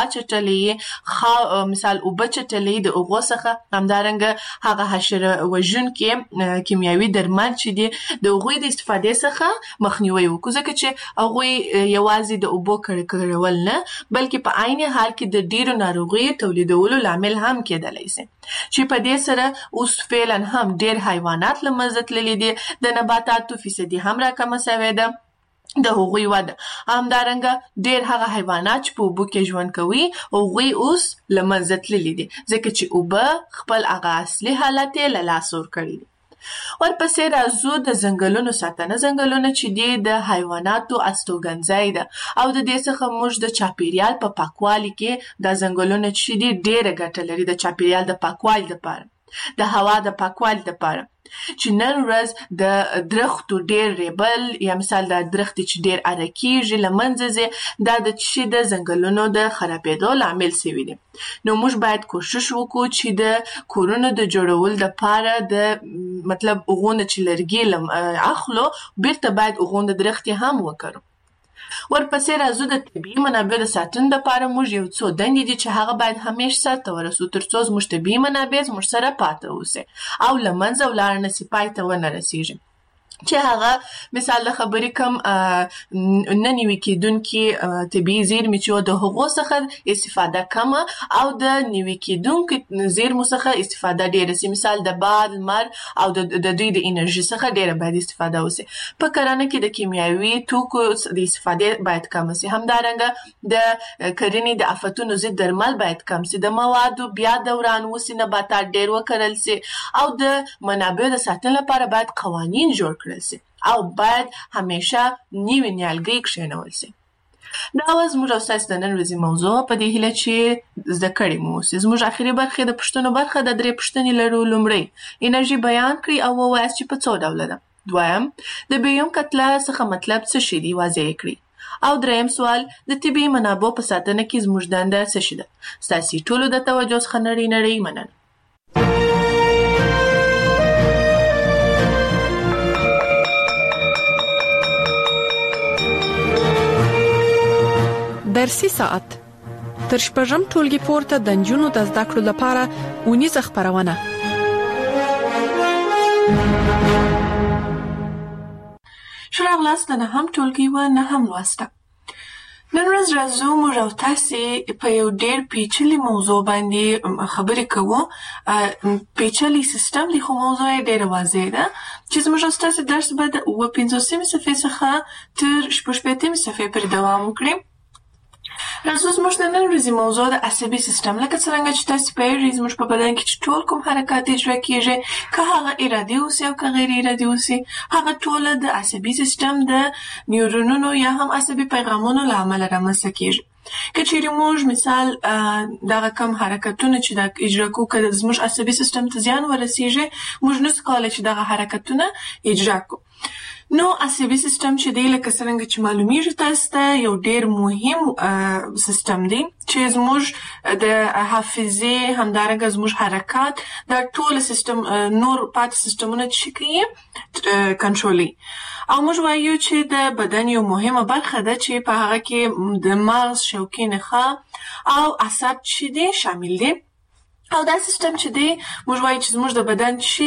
چټلې مثال اوبه چټلې د هغو څخه همدارنګه هغه حشره وژونکي کیمیاوي درمل چې دي د هغوی د استفادې څخه مخنیوی وکړو ځکه چې هغوی یوازې د اوبو کړکړول نه بلکې په عین حال کې د ډیرو ناروغیو تولیدولو لامل هم کېدلی شي چې په دې سره اوس فعلا هم ډیر حیوانات له منځه تللي دي د نباتاتو فیصدي هم راکمه شوې ده د هغوی وده. همدارنګه ډیر هغه حیوانات چې په اوبو کې ژوند کوي هغوی اوس له منځه تللي دي ځکه چې اوبه خپل هغه اصلي حالت یې له لاسه ورکړی دي. ورپسې راځو د ځنګلونو ساتنه. ځنګلونه چې دي د حیواناتو استوګنځای ده او د دې څخه موږ د چاپیریال په پاکوالي کې د ځنګلونه چې دي ډیره ګټه لري د چاپیریال د پاکوالي لپاره د هوا د پاکوالي لپاره چې نن ورځ د درختو ډیر ریبل یا مثال د درخت چې ډیر ارکیږي لمنځه ځي دا د چې د ځنګلونو د خرابېدو لامل شوی دی. نو موږ باید کوشش وکړو چې د کورونو د جوړول لپاره د مطلب هغونه چې لرګي اخلو بیرته باید هغونه درختې هم وکړو. ورپسې راځو د طبیعي منابع د ساتنې لپاره موږ یو څو دندې دي چې هغه باید همیش سرته ورسو ترڅو زموږ طبیعي منابع زموږ سره پاتې اوسي او له منځه ولاړ نه سي پای ته ونه رسیږي چې هغه مثال د خبرې کم نه نیوي کېدونکي طبیعي زیرمې چې د هغو څخه استفاده کمه او د نیوي کېدونکي زیرمو څخه استفاده ډېره سي. مثال د باد لمر او د دوی د انرژي څخه ډېره باید استفاده وسي. په کرنه کې د کیمیاوي توکو د استفادې باید کم سي. همدارنګه د کرنې د آفتونو ضد درمل باید کم سي. د موادو بیا دوران وسي نباتات ډېر وکرل سي او د منابعو د ساتنې لپاره باید قوانین جوړ کړل او باید همیشه نیوی نیالګي کښېنول سي. دا وه زموږ او ستاسې د نن ورځې موضوع په دې هیله چې زده کړې مو اوسي. زموږ اخري برخې د پوښتنو برخه د 3 پوښتنې لرو. لومړی انرژي بیان کړئ او ووایاست چې په څو ډوله ده. دویم د بیوم کتله څخه مطلب څه شي دي واضح کړئ او دریم سوال د طبیعي منابعو په ساتنه کې زموږ دنده څه شي ده. ستاسې ټولو د توجه څخه نړۍ مننه. درسي ساعت تر شپږم ټولګي پورته د نجونو د زده کړو لپاره اونیزه خبرونه. شراغلاست نه هم ټولګي و نه هم لوسته. نن ورځ راځو موږ او تاسې په یو ډېر پیچلي موضوع باندې خبرې کوو. پیچلي سیستم دی خو موضوع یې ډېره واضح ده چې زموږ او ستاسې درس به د 55 صفحې څخه تر 66 صفحې پورې دوام وکړي. راځو زموږ د نن ورځې موضوع د عصبي سیستم. لکه څرنګه چې تاسې پوهېږئ زموږ په بدن کې چې ټول کوم حرکات اجرا کېږي که هغه ارادي اوسي او که غیر ارادي اوسي هغه ټوله د عصبي سیستم د نیورونونو یا هم عصبي پیغامونو له امله رامنځته کېږي. که چیرې موږ مثال دغه کم حرکتونه چې د اجرا کوو که زموږ عصبي سیستم ته زیان ورسېږي موږ نشو کولی چې دغه حرکتونه اجرا کوو. نو عصبي سیستم چې دی لکه څنګه چې معلومیږي تاسو ته یو ډیر مهم سیستم دی چې زموږ د حافظې همدارنګه زموږ حرکات دا ټول سیستم نور پات سیستمونه چې کوي کنټرولي او موږ وایو چې د بدن یو مهمه برخه ده چې په هغه کې د مغز شوکي نخاع او اعصاب چې دي شامل دي او دا سیستم چې دی موږ وایو چې زموږ د بدن چې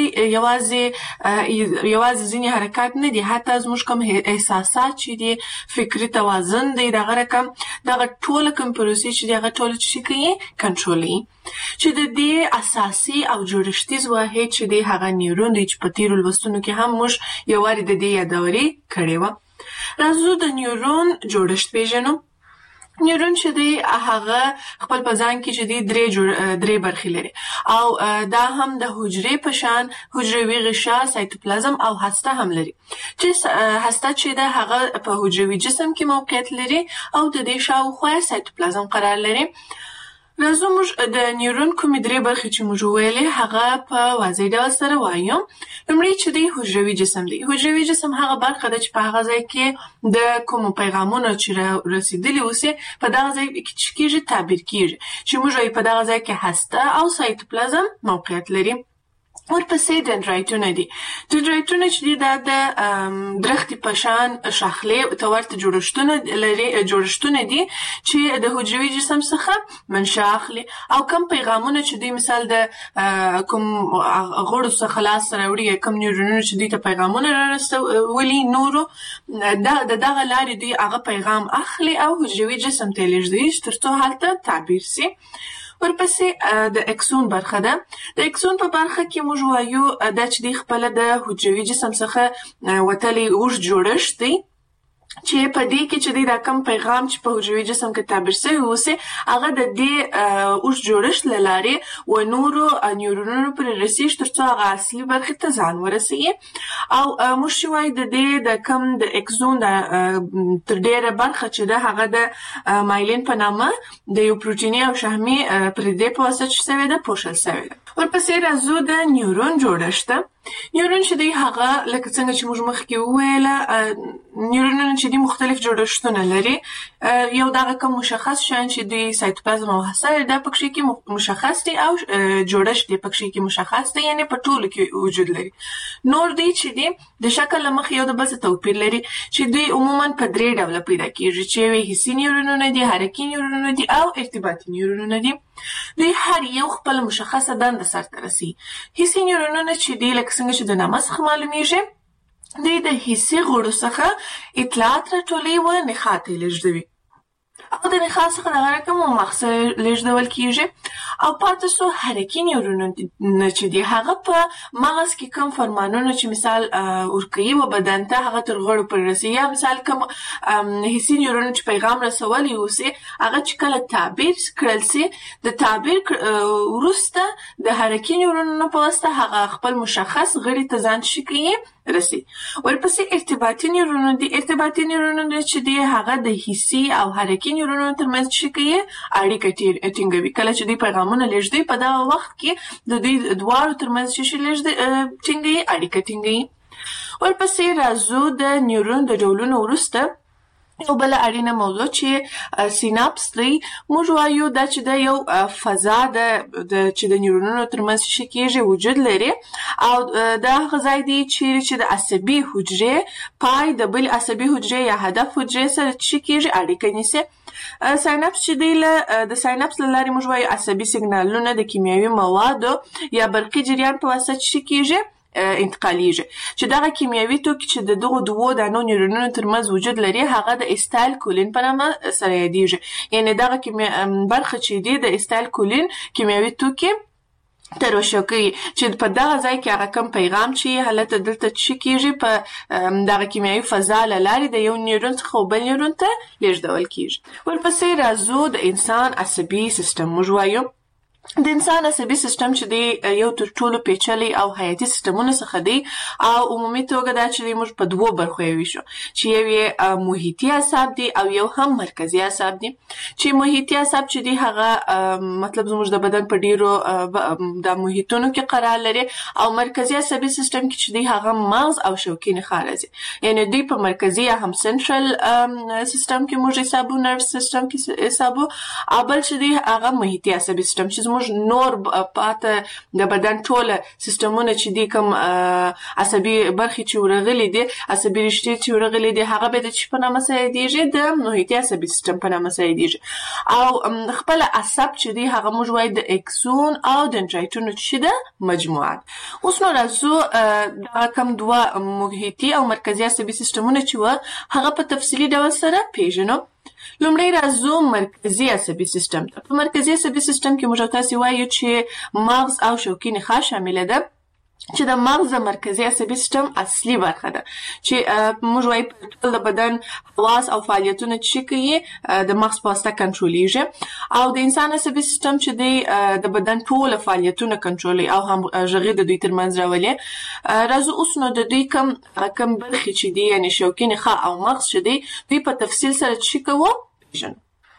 یوازې ځینې حرکات نه دي حتی زموږ کوم احساسات چې دي فکري توازن دی دغه رقم دغه ټول کوم پروسې چې دغه ټول چې کوي کنټرولي چې د دې اساسي او جوړښتیز واحد چې دی هغه نیورون دی چې په تیرو لوستونو کې هم موږ یو واری د دې یادوري کړې و راځو د نیورون جوړښت پیژنو نیورون چې دی هغه خپل په ځان کې چې دی درې برخې لري او دا هم د حجرې په شان حجروي غشا سایتوپلازم او هسته هم لري چې هسته چې ده هغه په حجروي جسم کې موقعیت لري او د دې شاوخوا سایتوپلازم قرار لري راځو موږ د نیورون کومې درې برخې چې موږ ویلې هغه په واضح ډول سره وایو لومړی چې دی حجروي جسم دی حجروي جسم هغه برخه ده چې په هغه ځای کې د کومو پیغامونو چې رسیدلي اوسي په دغه ځای کې چې کېږي تعبیر کېږي چې موږ په دغه ځای کې هسته او سایتوپلازم موقعیت لري ورپسې دندرایتونه دي دندرایتونه چې دي دا د درختې په شان شاخلې ته ورته جوړښتونه دي چې د حجروي جسم څخه منشأ اخلي او کم پیغامونه چې دوی مثال د کوم غړو څخه لاس راوړي کم نیورونونه چې دوی ته پیغامونه رارسولي نورو دغه لارې دوی هغه پیغام اخلي او حجروي جسم ته لیږدوي تر څو هلته تعبیر سي ورپسې د اکسون برخه ده د اکسون په برخه کې موږ وایو دا چې دی خپل د حجروي جسم څخه وتلی اوږد جوړښت دی چې په دې کې چې دا کم پیغام چې په حجروي جسم کې تعبیر شوی اوسي هغه د دې اوږد جوړښت له لارې و نورو نیورونونو پورې رسیږي تر څو هغه اصلي برخې ته ځان ورسوي او موږ چې وایو د دې د کم د اکسون تر ډېره برخه چې ده هغه د مایلین په نامه د یو پروټیني او شحمي پردې په واسطه چې شوی ده پوښل شوی ده ورپسې راځو د نیورون جوړښت نیورون چې دی هغه لکه څنګه چې موږ مخکې وویله نیورونونه چې دی مختلف جوړښتونه لري یو دغه کوم مشخص شیان چې دی سایتوپلازم او هسته دا پکې کې مشخص دي او جوړښت دی پکې کې مشخص دی یعنی په ټولو کې وجود لري نور دی چې دی د شکل له مخې یو د بل څه توپیر لري چې دوی عموما په درې ډوله پیدا کیږي چې حسي نیورونونه دي حرکي نیورونونه دي او ارتباطي نیورونونه دي دوی هر یو خپل مشخصه دنده سرته رسي حسي نیورونونه چې دی لکه څنګه چې د نامه څخه معلومیږي دوی د حسي غړو څخه اطلاعات راټولوي او نخاع ته لیږدوي او د نخاع څخه دغه رقم مغز لیږدول کیږي او پاتې څو حرکي نیورونونه چې دي هغه په مغز کې کوم فرمانونه چې مثال ورکوي و بدن ته هغه تر غړو پورې رسي یا مثال کوم حسي نیورون چې پیغام رسولی اوسي هغه چې کله تعبیر کړل سي د تعبیر وروسته د حرکي نیورونونو په واسطه هغه خپل مشخص غړي ته ځان شي کوي رسي ورپسې ارتباطي نیورونونه دي ارتباطي نیورونونه چې دي هغه د حسي او حرکي نیورونونو ترمنځ چې کوي اړیکه ټینګوي کله چې دوی پیغامونه لیږدوي په دغه وخت کې د دوی دواړو ترمنځ چې ټینګوي اړیکه ټینګوي ورپسې راځو د نیورون د ډولونو وروسته یو بل اړینه موضوع چې سیناپس دی موږ وایو دا چې د یو فضا چې د نیورونونو ترمنځ شي کېږي وجود لري او دا هغه ځای دی چې د عصبي حجرې پای د بل عصبي حجرې یا هدف حجرې سره شي کېږي اړیکه نیسي سایناپس چې دی د سایناپس له لارې موږ وایو عصبي سیګنالونه د کیمیاوي موادو یا برقي جریان په واسطه شي کېږي انتقالیږي چې دغه کیمیاوي توکي چې دغه دوو دانو نیورونونو ترمنځ وجود لري هغه د استایل کولین په نامه سره یادیږي یعنی دغه برخه چې دی د استایل کولین کیمیاوي توکي تروشو کوي چې په دغه ځای کې هغه کوم پیغام چې حالت دلته چې کېږي په دغه کیمیاوي فضا له لارې د یو نیورون څخه بل نیورون ته لیږدول کېږي ورپسې راځو د انسان عصبي سیستم موږ وایو د انسان عصبي سیستم چې دی یو تر ټولو پیچلي او حیاتي سیستمونو څخه دی او عمومي توګه دا چې موږ په دوو برخو یې ویشو چې یو یې محیطي اعصاب دي او یو هم مرکزي اعصاب دي چې محیطي اعصاب چې دی هغه مطلب زموږ د بدن په ډیرو د محیطونو کې قرار لري او مرکزي عصبي سیستم کې چې دی هغه مغز او شوکي نخاع راځي یعنی دوی په مرکزي یا هم سنټرل سیستم کې موږ حسابو نرو سیستم کې حسابو او بل چې دی هغه محیطي عصبي سیستم چې موږ نور پاته د بدن ټول سیستمونه چې دي کوم عصبي برخې چې ورغلي دي عصبي رشتې چې ورغلي دي هغه به د چی په نامه سره د محیطي عصبي سیستم په نامه سره او خپل عصب چې دي هغه موږ وایو د اکسون او دندرایتونو چې ده مجموعات اوس نو راځو دا کوم دوه محیطي او مرکزي عصبي سیستمونه چې و هغه په تفصیلي ډول سره پیژنو لومړی راځو مرکزي عصبي سیستم ته په مرکزي عصبي سیستم کې موږ تاسو وایو چې مغز او شوکي نخاع شامل ده چې د مغز مرکزي عصبي سیستم اصلي برخه ده چې موږ وایو ټول د بدن حواس او فعالیتونه چې کوي د مغز په واسطه کنټرولېږي او د انسان عصبي سیستم چې دی د بدن ټول فعالیتونه کنټرولوي او هم غږی د دوی ترمنځ راولي راځو اوس نو د دوی کم برخې چې دي یعنی شوکي نخاع او مغز چې دی دوی په تفصیل سره چې کوو پیژنو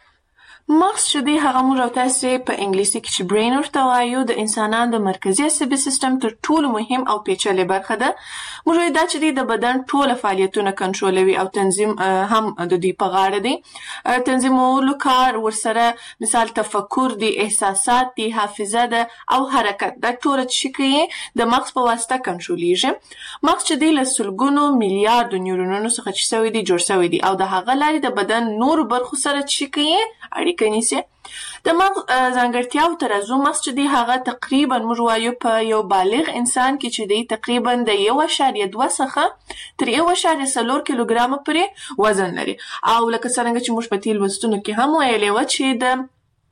مغز چې دی هغه موږ تاسو په انګلیسي کې چې برین ورته وایو د انسانانو د مرکزي عصبي سیستم تر ټولو مهم او پیچلې برخه ده موږ وایو دا چې دی د بدن ټول فعالیتونه کنټرولوي او تنظیم هم د دوی په غاړه دی تنظیمولو کار ورسره مثال تفکر دی احساسات دی حافظه ده او حرکت دا ټول چې کوي د مغز په واسطه کنټرولېږي مغز چې دی له سلګونو میلیارډ نیورونونو څخه چې سوی دی جوړ سوی دی او د هغه لارې د بدن نور برخو سره چې کوي کنيسه د مغز ځانګړتیاو تر ازو مغز چې دی هغه تقریبا موږ وایو په یو بالغ انسان کې چې دی تقریبا د 1.2 څخه تر 1.4 کیلوګرام پورې وزن لري او لکه څنګه چې موږ په تیل وستونو کې هم ویلې و چې د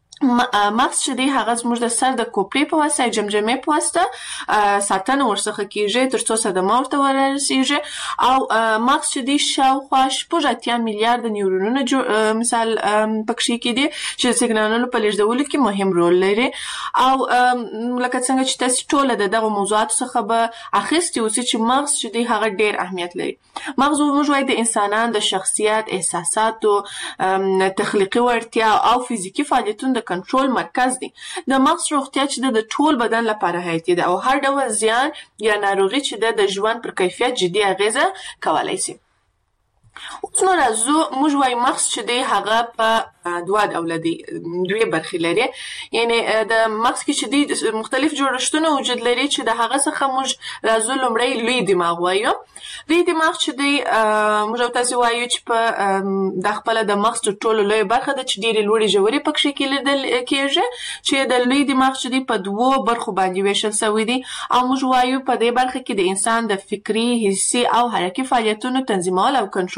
مغز چې دی هغه زموږ د سر د کوپړې په واسطه جمجمې په واسطه ساتنه ورڅخه کیږي تر څو صدمه ورته ورسیږي او مغز چې دی شاوخوا 8 میلیارډ نیورونونه مثال پکې کې دي چې سیګنالونو په لېږدولو کې مهم رول لري او لکه څنګه چې تاسو ټول دغه موضوعات څخه به اخیستي اوسئ چې مغز چې دی هغه ډېر اهمیت لري مغز موږ وایو د انسانانو د شخصیت احساساتو تخلیقي وړتیا او فزیکی فعالیتونو کنټرول مرکز دی د مغز روغتیا چې د ټول بدن لپاره حیاتي ده او هر ډول زیان یا ناروغي چې د ژوند پر کیفیت جدي اغیزه کولای شي اوس نو راځو موږ وایو مغز چې دی هغه په دوه ډوله دي دوه برخې لري یعنی د مغز کې چې دی مختلف جوړښتونه وجود لري چې د هغه څخه موږ راځو لومړی لوی دماغ وایو لوی دماغ چې دی موږ تاسو وایو چې په د خپل د مغز ټولو لوی برخه د چې ډېری لوړې جوړې پکې کې لیدل کېږي چې د لوی دماغ چې دی په دوه برخو باندې ویشل شوی دی او موږ وایو په دې برخه کې د انسان د فکری حسي او حرکي فعالیتونو تنظیمول او کنټرول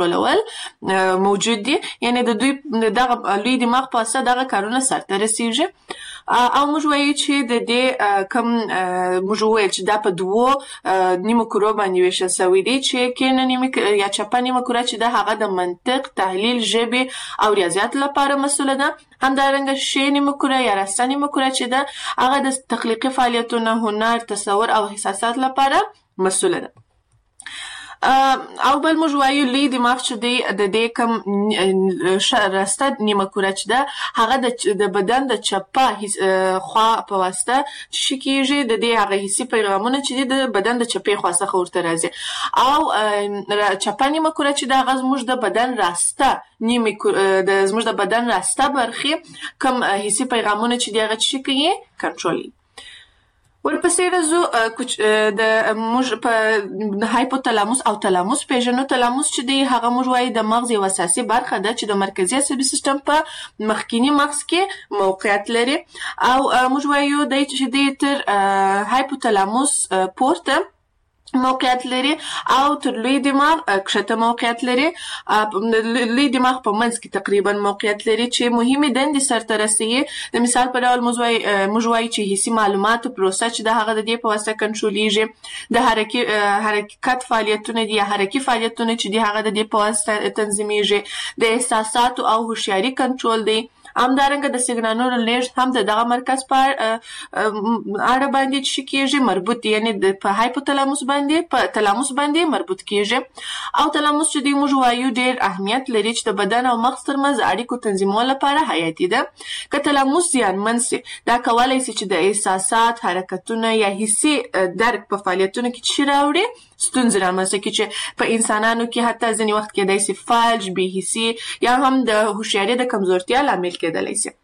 موجود دي یعنی د دوی دغه لوی دماغ په اساس دغه کارونه سرته رسیږي او موږ وایو چې د دې کم موږ وایو چې دا په دوه نیمو کورو باندې ویشل شوی دی چې کینه نیمه یا چپه نیمه کوره چې د هغه د منطق تحلیل ژبه او ریاضیات لپاره مسؤله ده همدارنګه شی نیمه کوره یا راسته نیمه کوره چې د هغه د تخلیقي فعالیتونو هنر تصور او احساسات لپاره مسؤله ده او بل موږ وایو لوی دماغ چې دی د دې کم راسته نیمه کوره چې ده هغه د بدن د چپه خوا په واسطه چې کیږي د دې هغه حسي پیغامونه چې دی د بدن د چپې خوا څخه ورته راځي او چپه نیمه کوره چې ده هغه زموږ د بدن راسته د زموږ د بدن راسته برخې کم حسي پیغامونه چې دی هغه چې کوي کنټرول ورپسې راځو د موږ په هایپوتالاموس او تالاموس پیژنو تالاموس چې دی هغه موږ وایو د مغز یو اساسي برخه ده چې د مرکزي عصبي سیستم په مخکینی مغز کې موقعیت لري او موږ وایو د چې دی تر هایپوتالاموس پورته موقعیت لري او تر لوی دماغ کښته موقعیت لري لوی دماغ په منځ کې تقریبا موقعیت لري چې مهمه دندې سرته رسوي د مثال په ډول موږ وایو چې حسي معلوماتو پروسه چې د هغه د دې په واسطه کنټرولېږي د حرکت فعالیتونه دي حرکي فعالیتونه چې د هغه د دې په واسطه تنظیمېږي د احساساتو او هوښیاري کنټرول دی همدارنګه د سیګنالونو لیږد هم د دغه مرکز په اړه باندې چې کېږي مربوط یعنی په هایپوتلاموس باندې په تلاموس باندې مربوط کېږي او تلاموس چې دی موږ وایو ډېر اهمیت لري چې د بدن او مغز ترمنځ اړیکو تنظیمولو لپاره حیاتي ده. که تلاموس زیانمن سي دا کولای شي چې د احساسات حرکتونه یا حسي درک په فعالیتونو کې چې راوړي ستونزې رامنځته کړي چې په انسانانو کې حتی ځینې وخت کېدای شي فلج بې حسي یا هم د هوښیارۍ د کمزورتیا لامل کېدلی شي.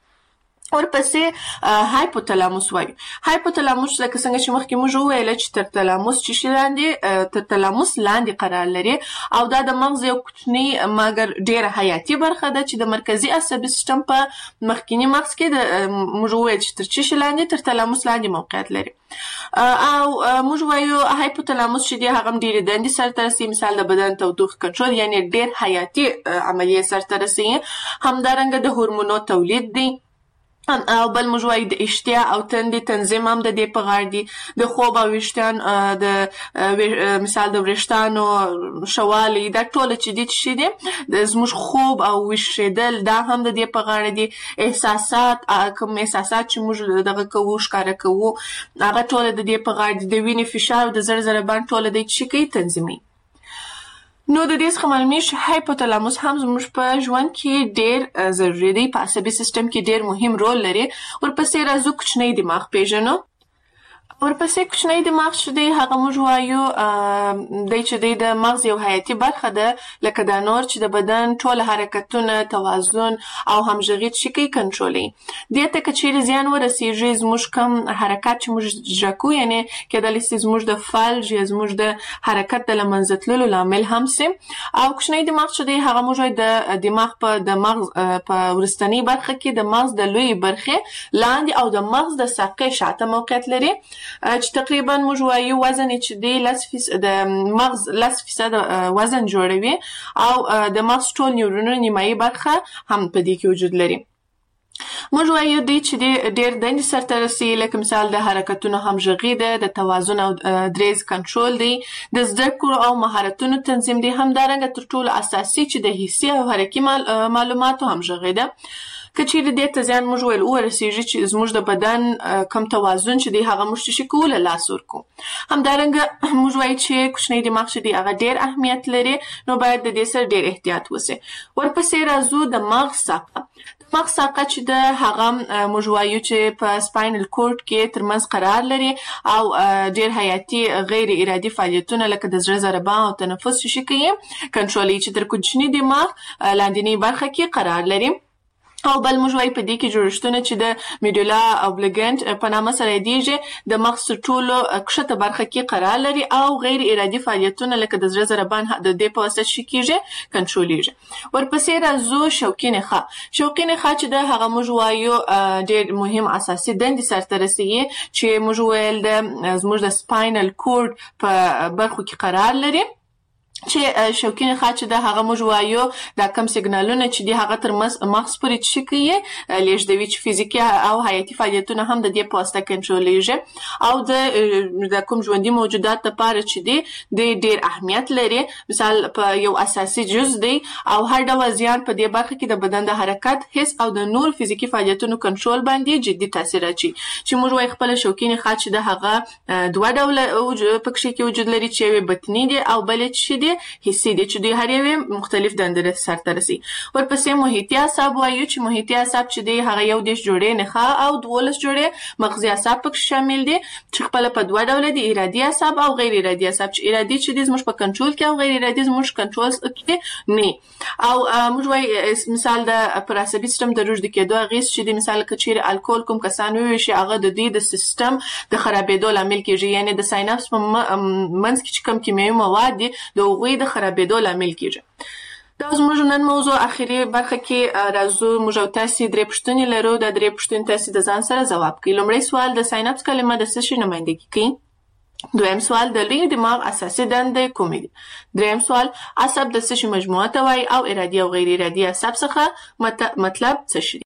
ورپسې هایپوتلاموس وایو. هایپوتلاموس لکه څنګه چې مخکې موږ وویل چې تر تلاموس تر تلاموس لاندې قرار لري او دا د مغز یو کوچنی مګر ډېره حیاتي برخه ده چې د مرکزي عصبي سیستم په مخکینی مغز کې موږ وویل چې تر چشي لاندې تر تلاموس لاندې موقعیت لري او موږ وایو هایپوتلاموس چې دی هغه ډېرې دندې سرته رسوي، مثال د بدن تودوخې کنټرول یعنی ډېر حیاتي عملیې سرته رسوي. همدارنګه د هورمونو تولید دی او بل موږ وایو د اشتها او تندې تنظیم هم د دې په غاړه دي. د خوب او ویښتان د مثال د وریښتانو شوالی دا ټول چې دي زموږ خوب او ویښېدل دا هم د دې په غاړه دي. احساسات کوم احساسات چې موږ دغه کوو ښکاره کوو هغه ټول د دې په غاړه دي. د وینې فشار او د زړه ضربان ټول د چې کوي تنظیمي. نو د دې څخه معلومیږي هایپوتلاموس هم زموږ په ژوند کې ډېر ضروري دی، په عصبي سیستم کې ډېر مهم رول لري. ورپسې راځو کوچنی دماغ پیژنو. ورپسې کوچنی دماغ چې دی هغه موږ وایو دی چې دی د مغز یو حیاتي برخه ده لکه دا نور چې د بدن ټول حرکتونه توازن او همغږي چې کوي کنټرولوي. دې ته که چیرې زیان ورسېږي زموږ کوم حرکات چې موږ اجرا کوو یعنی کېدلی شي زموږ د فلج یا زموږ د حرکت د له منځه تللو لامل هم سي. او کوچنی دماغ چې دی هغه موږ وایو د دماغ د مغز په وروستنۍ برخه کې د مغز د لویې برخې لاندې او د مغز د ساقې شاته موقعیت لري چې تقریبا موږ وایو وزن چې دی د مغز 10% وزن جوړوي او د مغز ټول نیورونونه نیمایي برخه هم په دې کې وجود لري. موږ وایو دی چې ډېر دندې سرته رسوي لکه مثال د حرکتونو همغږي ده، د توازن او دریز کنټرول دی، د زده کړو او مهارتونو تنظیم دی. همدارنګه تر ټولو اساسي چې د حسي او حرکي معلوماتو همغږي ده. که چیرې دې ته زیان موږ ویل ورسېږي چې زموږ د بدن کم توازن چې دی هغه موږ څه شي کوو له لاسه ورکوو. همدارنګه موږ وایو چې کوچنی دماغ چې دی هغه ډېر اهمیت لري نو باید د دې سره ډېر احتیاط وشي. ورپسې راځو د مغز ساقه. د مغز ساقه چې ده هغه موږ وایو چې په سپاینل کورډ کې ترمنځ قرار لري او ډېر حیاتي غیر ارادي فعالیتونه لکه د زړه ضربان او تنفس چې کوي کنټرولوي چې تر کوچني دماغ لاندنۍ برخه کې قرار لري. او بل موږ وایو په دې کې جوړښتونه چې د میډولا اوبلیګنټ په نامه سره یادېږي د مغز تر ټولو کښته برخه کې قرار لري او غیر ارادي فعالیتونه لکه د زړه ضربان د دې په واسطه چې کېږي کنټرولېږي. ورپسې راځو شوکي نخاع. شوکي نخاع چې ده هغه موږ وایو ډېر مهم اساسي دندې سرته رسوي چې موږ ویل زموږ د سپاینل کورډ په برخو کې قرار لري چې شوکي نخاع چې ده هغه موږ وایو دا کم سیګنالونه چې دي هغه تر مغز پورې چې کوي لیږدوي چې فزیکي او حیاتي فعالیتونه هم د دې په واسطه کنټرولېږي او د کوم ژوندي موجودات لپاره چې دی ډېر اهمیت لري. مثال په یو اساسي جز دی او هر ډول زیان په دې برخه کې د بدن د حرکت حس او د نور فزیکي فعالیتونو کنټرول باندې جدي تاثیر اچوي. چې موږ وایو خپله شوکي نخاع چې ده هغه دوه ډوله پکښې کې وجود لري چې یوې بطني دی او بلې چې دی حسي دي چې دوی هر یوې مختلف دندې سرته رسي. ورپسې محیطي اعصاب وایو چې محیطي اعصاب چې دی هغه 11 جوړې نخاع او 12 جوړې مغزي اعصاب پکې شامل دي چې خپله په دوه ډوله دي ارادي اعصاب او غیر ارادي اعصاب چې ارادي چې دی زموږ په کنټرول کې او غیر ارادي زموږ کنټرول کې نه. او موږ وایو مثال د پر عصبي سیستم د رژد کېدو اغېز چې دی مثال که چیرې الکول کوم کسان وویشي هغه د دوی د سیستم د خرابېدو لامل کېږي یعنی د سایناپس په منځ کې چې کوم کیمیاوي مواد دي د هغوی د خرابېدو لامل کېږي. دا زموږ نن موضوع اخري برخه کې راځو. موږ او تاسې 3 پوښتنې لرو. دا 3 پوښتنې تاسې د ځان سره ځواب کړئ. لومړی سوال د سایناپس کلمه د څه شي نمایندګي کوي؟ دویم سوال د لوی دماغ اساسي دندې کومې دي؟ دریم سوال عصب د څه شي مجموعه ته وایي او ارادي او غیر ارادي عصب څخه مطلب څه شي؟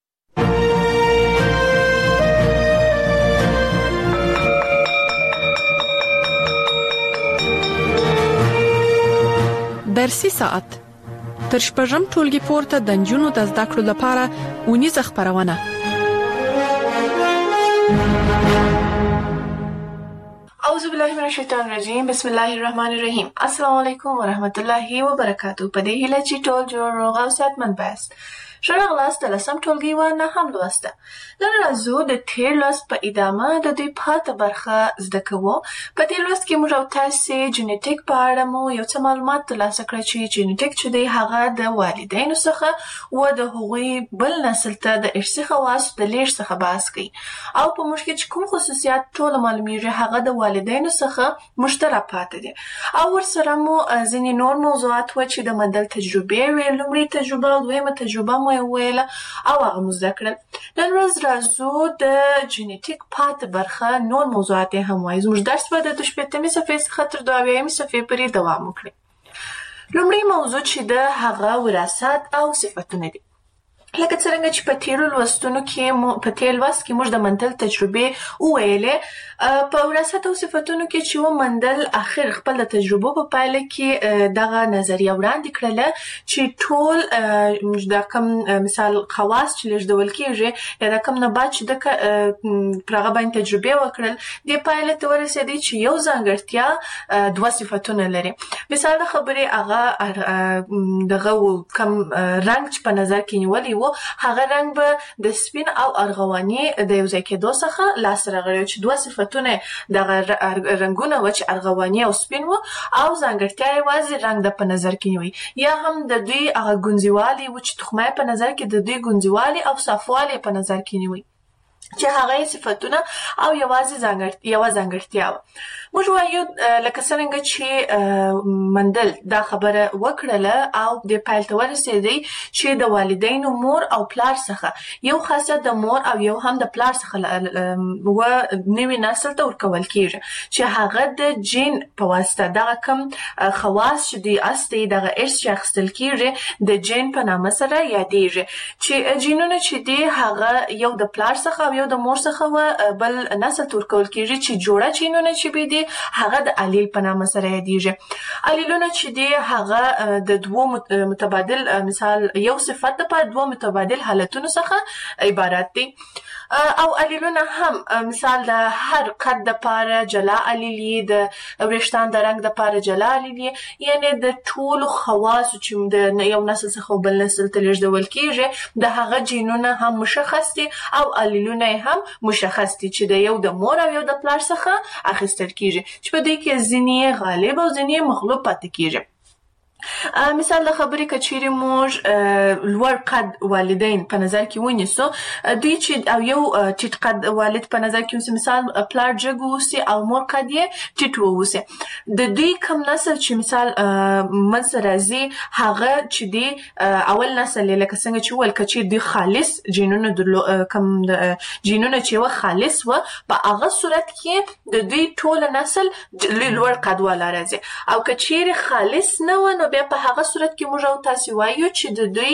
درسي ساعت تر شپږم ټولګي پورته د نجونو د زده کړو لپاره اونیزه خپرونه. اعوذ بالله من الشیطان الرجیم. بسم الله الرحمن الرحیم. السلام علیکم ورحمت الله وبرکاتہ. په دې هیله چې ټول جوړ روغ او صحتمند یاست. شراغلاست د لسم ټولګي و نه هم لوسته. نن راځو د تیر لوست په ادامه د دوی پاته برخه زده کوو. په دې لوست کې موږ او تاسې جینیټیک په اړه مو یو څه معلومات ترلاسه کړل چې جینیټیک چې دی هغه د والدینو څخه و د هغوی بل نسل ته د ارثي خواصو د لیږد څخه بحث کوي او په موږ کې چې کوم خصوصیات ټول معلومیږي هغه د والدینو څخه مشترک پاتې دي او ورسره مو ځینې نور موضوعات و چې د مندل تجربې وې. لومړی تجربه او دویمه تجربه مو ویله او هغه مو زده کړل. نن ورځ راځو د جینیټیک پاته برخه نور موضوعات هم وایو. زموږ درس به د 15مې صفحې څخه تر 22مې صفحې پورې دوام وکړي. لومړی موضوع چې د هغه وراثت او صفتونه دي. لکه څنګه چې په تیر لوستونو کې موږ د مندل تجربې وویلې، په وراثت او صفتونو کې چې مندل اخر خپل د تجربو په پایله کې دغه نظریه وړاندې کړله چې ټول د کم مثال خواص چې لیږدول کېږي یا د کم نبات چې پر هغه باندې تجربې وکړل دې پایله ته ورسېدی چې یو ځانګړتیا دوه صفتونه لري. مثال د خبرې هغه دغه کم رنګ چې په نظر کې نیولی و هغه رنګ به د سپین او ارغواني د یو ځای کېدو څخه لاسته راغلی چې دوه صفتونه دغه رنګونه و چې ارغواني او سپین و او ځانګړتیا یوازې رنګ د په نظر کې نیوي یا هم د دوی هغه ګونځیوالي و چې تخمه په نظر کې د دوی ګونځیوالي او صافوالی په نظر کې نیوي چې هغه صفتونه او یوازې ځانګړتیا و. موږ وایو لکه څنګه چې مندل دا خبره وکړله او د پایل ته ورسېدی چې د والدینو مور او پلار څخه یو خاصیت د مور او یو هم د پلار څخه و نوي نسل ته ورکول کېږي چې هغه د جین په واسطه دغه کم خواص چې دی اصلي دغه ارث چې اخیستل کېږي د جین په نامه سره یادېږي چې جینونه چې دی هغه یو د پلار څخه او یو د مور څخه و بل نسل ته ورکول کېږي چې جوړه جینونه چې دی هغه د الیل په نامه سره یادېږي. الیلونه چې دی هغه د دوه متبادل مثال یو صفت لپاره دوه متبادل حالتونو څخه عبارت دي او الیلونه هم مثال د هر قد لپاره جلا الیلی د وریښتان د رنګ لپاره جلا الیلی یعنی د ټولو خواصو چې د یو نسل څخه بل نسل ته لیږدول کېږي د هغه جینونه هم مشخص دي او الیلونه هم مشخص دي چې د یو د مور او یو د پلار څخه اخیستل کېږي چې په دې کې ځینې غالب او ځینې مغلوب پاتې کېږي. مثال د خبرې کچېرې موږ لوړ قد والدین په نظر کې ونیسو دوی چې او یو ټیټ قد والد په نظر کې ونیسو مثال پلار جګ واوسي او مور قد یې ټیټ واوسي د دوی کم نسل چې مثال منځته راځي هغه چې دی اول نسل لکه څنګه چې وویل که چېرې دوی خالص جینونه کم جینونه چې وه خالص وه په هغه صورت کې د دوی ټوله نسل لوړ قد والا راځي او که چېرې خالص نه وه نو بیا په هغه صورت کې موږ او تاسې وایو چې د دوی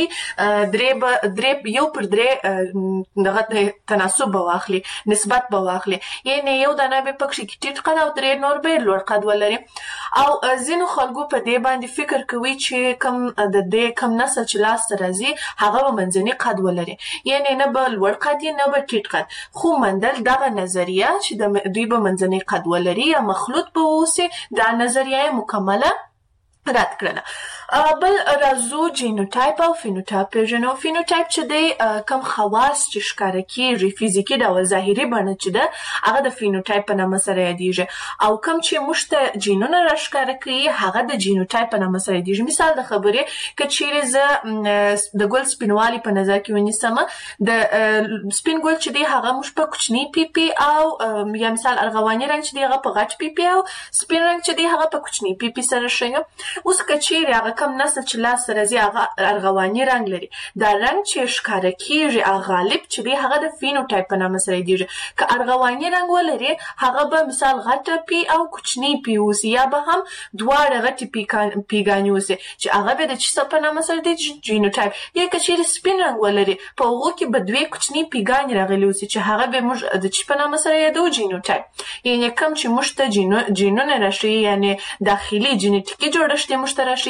درې یو پر درې دغه تناسب به واخلي نسبت به واخلي یعنې یو دانه به پکښې ټیټ قد او درې نور به لوړ قد ولري او ځینو خلکو په دې باندې فکر کوي چې کم نسل چې لاسته راځي هغه به منځني قد ولري یعنې نه به لوړ قد یې نه به ټیټ قد خو مندل دغه نظریه چې دوی به منځني قد ولري یا مخلوط به واوسي دا نظریه مکمله رد کړله. بل راځو جینوټایپ او فینوټایپ پیژنو. فینوټایپ چې دی کم خواص چې ښکاره کېږي فزیکي ډول ظاهري بڼه چې ده هغه د فینوټایپ په نامه سره یادېږي او کم چې موږ ته جینونه راښکاره کوي هغه د جینوټایپ په نامه سره یادېږي. مثال د خبرې که چیرې زه د ګل سپینوالي په نظر کې ونیسم د سپین ګل چې دی هغه موږ په کوچني پیپي او یا مثال ارغواني رنګ چې دی هغه په غټ پیپي او سپین رنګ چې دی هغه په کوچني پیپي سره ښیي. اوس که چیرې هغه کم نسل چې لاسته راځي هغه ارغواني رنګ لري دا رنګ چې ښکاره کېږي غالب چې دی هغه د فینوټایپ په نامه سره یادېږي. که ارغواني رنګ ولري هغه به مثال غټه پي او کوچني پي اوسي یا به هم دواړه غټې پیګانې اوسي چې هغه به د څه په نامه سره دی جینوټایپ. یا که چیرې سپین رنګ ولري په هغو کې به دوې کوچني پیګانې راغلي اوسي چې هغه به موږ د څه په نامه سره یادوو جینوټایپ. یعنې کوم چې موږ ته جینونه راښیي یعنې داخلي جینیټیکي جوړښت یې موږ ته راښیي هغه د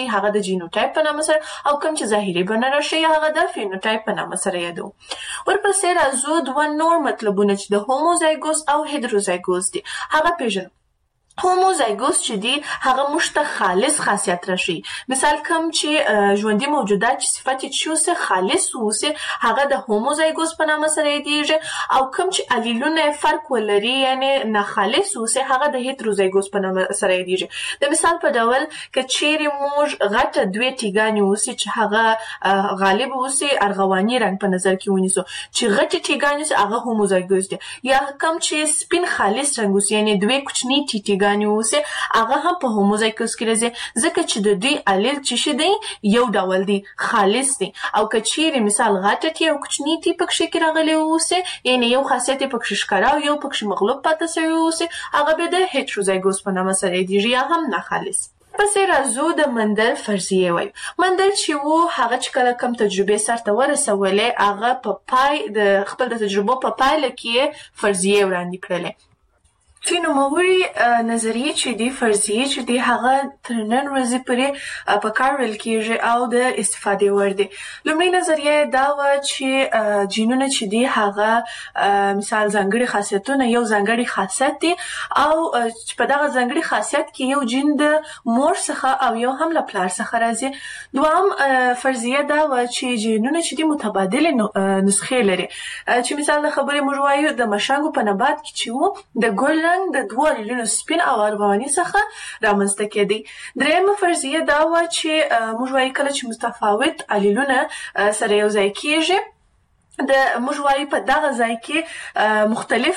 د جینوټایپ په نامه سره او کوم چې ظاهري بڼه راشي هغه د فینوټایپ په نامه سره یادو. ورپسې راځو دوه نور مطلبونه چې د هوموزایګوس او هیټروزایګوس دي هغه پیژنو. هوموزایګوس چې دی هغه موږ ته خالص خاصیت راشي. مثال کوم چې ژوندي موجودات چې صفت یې اوسه خالص اوسه هغه د هوموزایګوس په نامه سره یادیږي او کوم چې الیلونه فرق ولري یعنی نه خالص اوسه هغه د هیټروزایګوس په نامه سره یادیږي. د مثال په ډول که چیرې موږ غټه دوه تیګانې اوسه چې هغه غالب اوسه ارغواني رنګ په نظر کې ونیسو چې غټه تیګانې هغه هوموزایګوس دي یا کوم چې سپین خالص رنګ اوسه یعنی دوه کوچنی تیګانې اوسه هغه هم په هوموزایګوس کې راځي ځکه چې د دوی الیل چې شي دی یو ډول دی خالص دی او که چیرې مثال غټه تی او کوچنی تی پکې کې راغلی اوسه یعنی یو خاصیت پکې ښکارا او یو پکې مغلوب پاتې شوی اوسه هغه به د هیټروزایګوس په نامه سره دی یا هم نه خالص. پس راځو د مندل فرضیه وایو. مندل چې وو هغه چې کله کم تجربه سره ورسولې هغه په پای د خپل د تجربو په پایله کې فرضیه وړاندې کړلې. چې نوموړي نظریې چې دی فرضیې چې دی هغه تر نن ورځې پورې په کار وړل کېږي او د استفادې وړ دي. لومړی نظریه دا وه چې جینونه چې دی هغه مثال ځانګړي خاصیتونه یو ځانګړي خاصیت دی او چې په دغه ځانګړي خاصیت کې یو جین د مور څخه او یو هم له پلار څخه راځي. دوهم فرضیه دا وه چې جینونه چې دی متبادلې نسخې لري چې مثال د خبرې موږ وایو د مشانګو په نبات کې چې وو د ګل د دوه الیلونو سپین او ارغواني څخه رامنځته کېدی. دریمه فرضیه دا وه چې موږ وایو کله چې متفاوت الیلونه سره یو ځای کېږي د موږ وایو په دغه ځای کې مختلف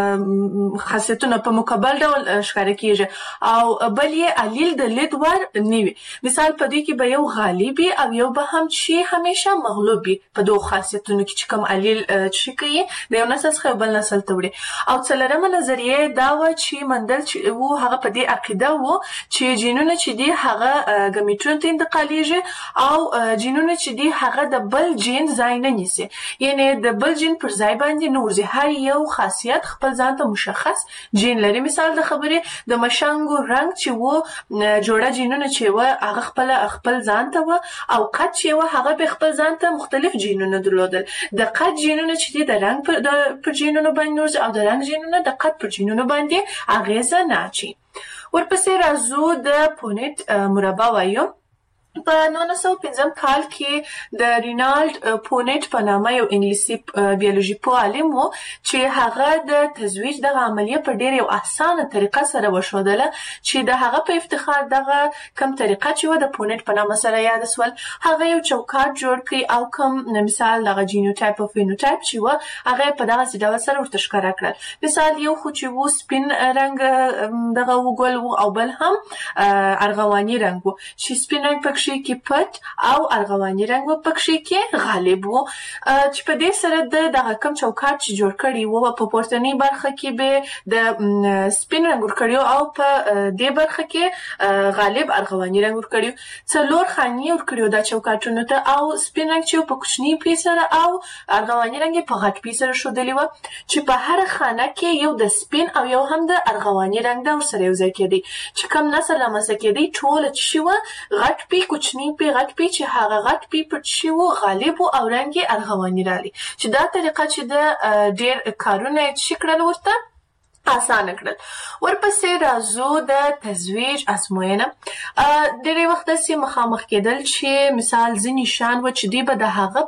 خاصیتونه په مقابل ډول ښکاره کېږي او بل یې الیل د لید وړ نه وي. مثال په دوی کې به یو غالب او یو به هم چې همیشه مغلوب وي په دوه خاصیتونو کې چې کوم الیل چې کوي د یو نسل څخه بل نسل ته وړي. او څلورمه نظریه دا وه چې مندل چې وو هغه په دې عقیده وو چې جینونه چې دي هغه ګمیټونو ته انتقالیږي او جینونه چې دي هغه د بل جین ځای نه نیسي یعنی د بل جین پر ځای باندې نه ورځي. هر یو خاصیت خپل ځان ته مشخص جین لري. مثال د خبرې د مشانګو رنګ چې وو جوړه جینونه چې وو هغه خپل ځان ته وو او قد چې وو هغه به خپل ځان ته مختلف جینونه درلودل. د قد جینونه چې دي د رنګ پر جینونو باندې ورځي او د رنګ جینونه د قد پر جینونو باندې اغیزه نه اچي. ورپسې راځو د پونیټ مربع وایو. په 1905 کال کې د رینالډ پونیټ په نامه یو انګلیسي بیولوژي پوه عالم و چې هغه د تزویج دغه عملیه په ډېر یو اسانه طریقه سره وښودله چې د هغه په افتخار دغه کم طریقه چې و د پونیټ په نامه سره یاد سول. هغه یو چوکاټ جوړ کړي او کوم مثال دغه جینوټایپ او فینوټایپ چې و هغه په دغه ډول سره ورته ښکاره کړل. مثال یو خو چې و سپین رنګ دغه وګول و او بل هم ارغواني رنګ و چې سپین رنګ پکې کې پټ او ارغواني رنګ و پکې کې غالب و چې په دې سره دغه کم چوکاټ چې جوړ کړی و په پورتنی برخه کې به د سپین رنګ ورکړیو او په دې برخه کې غالب ارغواني رنګ ورکړیو. څلور خانې ورکړیو د چوکاټونو ته او سپین رنګ چې په کوچنی پی سره او ارغواني رنګ په غټ پی سره شودلی و چې په هر خانه کې یو د سپین او یو هم د ارغواني رنګ د ورسره یو ځای کېدی چې کم نسل لمسه کېدی ټول چې شو غټ پی کوچنی پی غټ پی چې هغه غټ پی پټ شو غالب او رنګ ارغواني رالی چې دا طریقه چې د ډیر کارونه چې کړل ورته آسانه کړل. ورپسې راځو د تزویج ازموینه. ډېری وخت داسې مخامخ کېدل چې مثال ځینې شیان و چې دوی به د هغه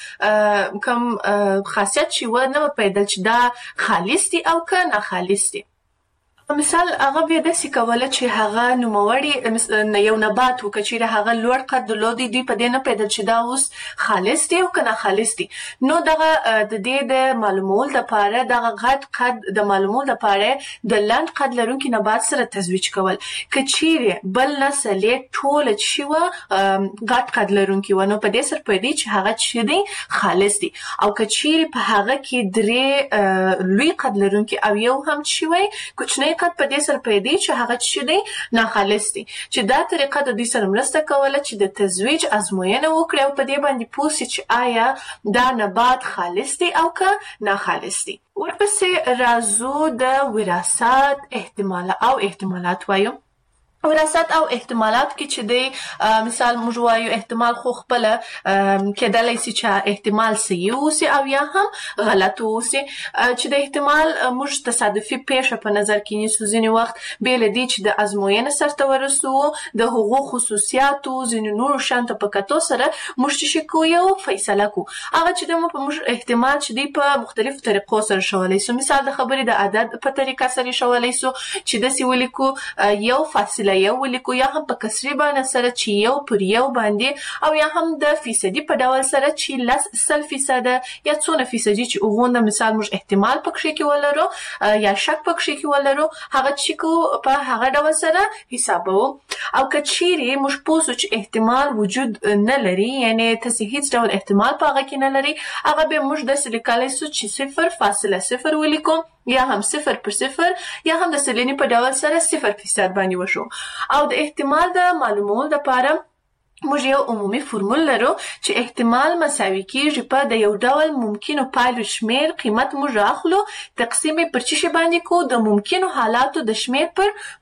په کوم خاصیت چې و نه پیدل چې دا خالص دي او که ناخالص دي. مثال هغه بیا داسې کوله چې هغه نوموړي یو نبات و که چیرې هغه لوړ قد درلودی دوی په دې نه پیدل چې دا اوس خالص دی او که ناخالص دی. نو دغه د دې د معلومولو دپاره دغه غټ قد د معلومولو دپاره د لنډ قد لرونکي نبات سره تزویج کول. که چیرې بل نسل یې ټوله چې وه غټ قد لرونکي وه نو په دې سره پوهېدی چې هغه چې دی خالص دی او که چیرې په هغه کې درې لوی قد لرونکي او یو هم چې وی کوچنی قد په دې سره پیدا چې هغه چې دی ناخالص دی. چې دا طریقه د دوی سره مرسته کوله چې د تزویج ازموینه وکړي او په دې باندې پوه سي چې آیا دا نبات خالص دی او که ناخالص دی. ورپسې راځو د وراثت احتمالات وایو. وراثت او احتمالات کې چې دی مثال موږ وایو احتمال خو خپل کېدلی سي چې احتمال صحیح اوسي او یا هم غلط اوسي چې د احتمال موږ تصادفي پیښه په نظر کې نیسو ځینې وخت بې له دې چې د ازموینې سرته ورسو د هغو خصوصیاتو ځینې نورو شیانو ته په کتو سره موږ چې کوو یو فیصله کوو هغه چې د موږ احتمال چې دی په مختلفو طریقو سره ښولی سو مثال د خبرې د عدد په طریقه سره ښولی سو چې داسې ولیکو یو فاصله یو ولیکو یا هم په کسري باندې سره چې یو پر یو باندې او یا هم د فیصدي په ډول سره چې 10% یا څونه فیصدي چې وګونده مثال موږ احتمال پکې کې ولرو یا شک پکې کې ولرو هغه چې کو په هغه ډول سره حسابو او کچيري موږ پوسو چې احتمال وجود نه لري یعنی تاسو هیڅ ډول احتمال په هغه کې نه لري هغه به موږ د لیکلای سو چې 0.0 ولیکو یا هم 0% یا هم د سلنې په ډول سره 0% باندې وشو او د احتمال د معلومولو لپاره موږ یو عمومي فرمول لرو چې احتمال مساوي کیږي په د یو ډول ممکنو پایلو شمیر قیمت موږ اخلو تقسیم پر چی باندې کو د ممکنو حالاتو د شمیر پر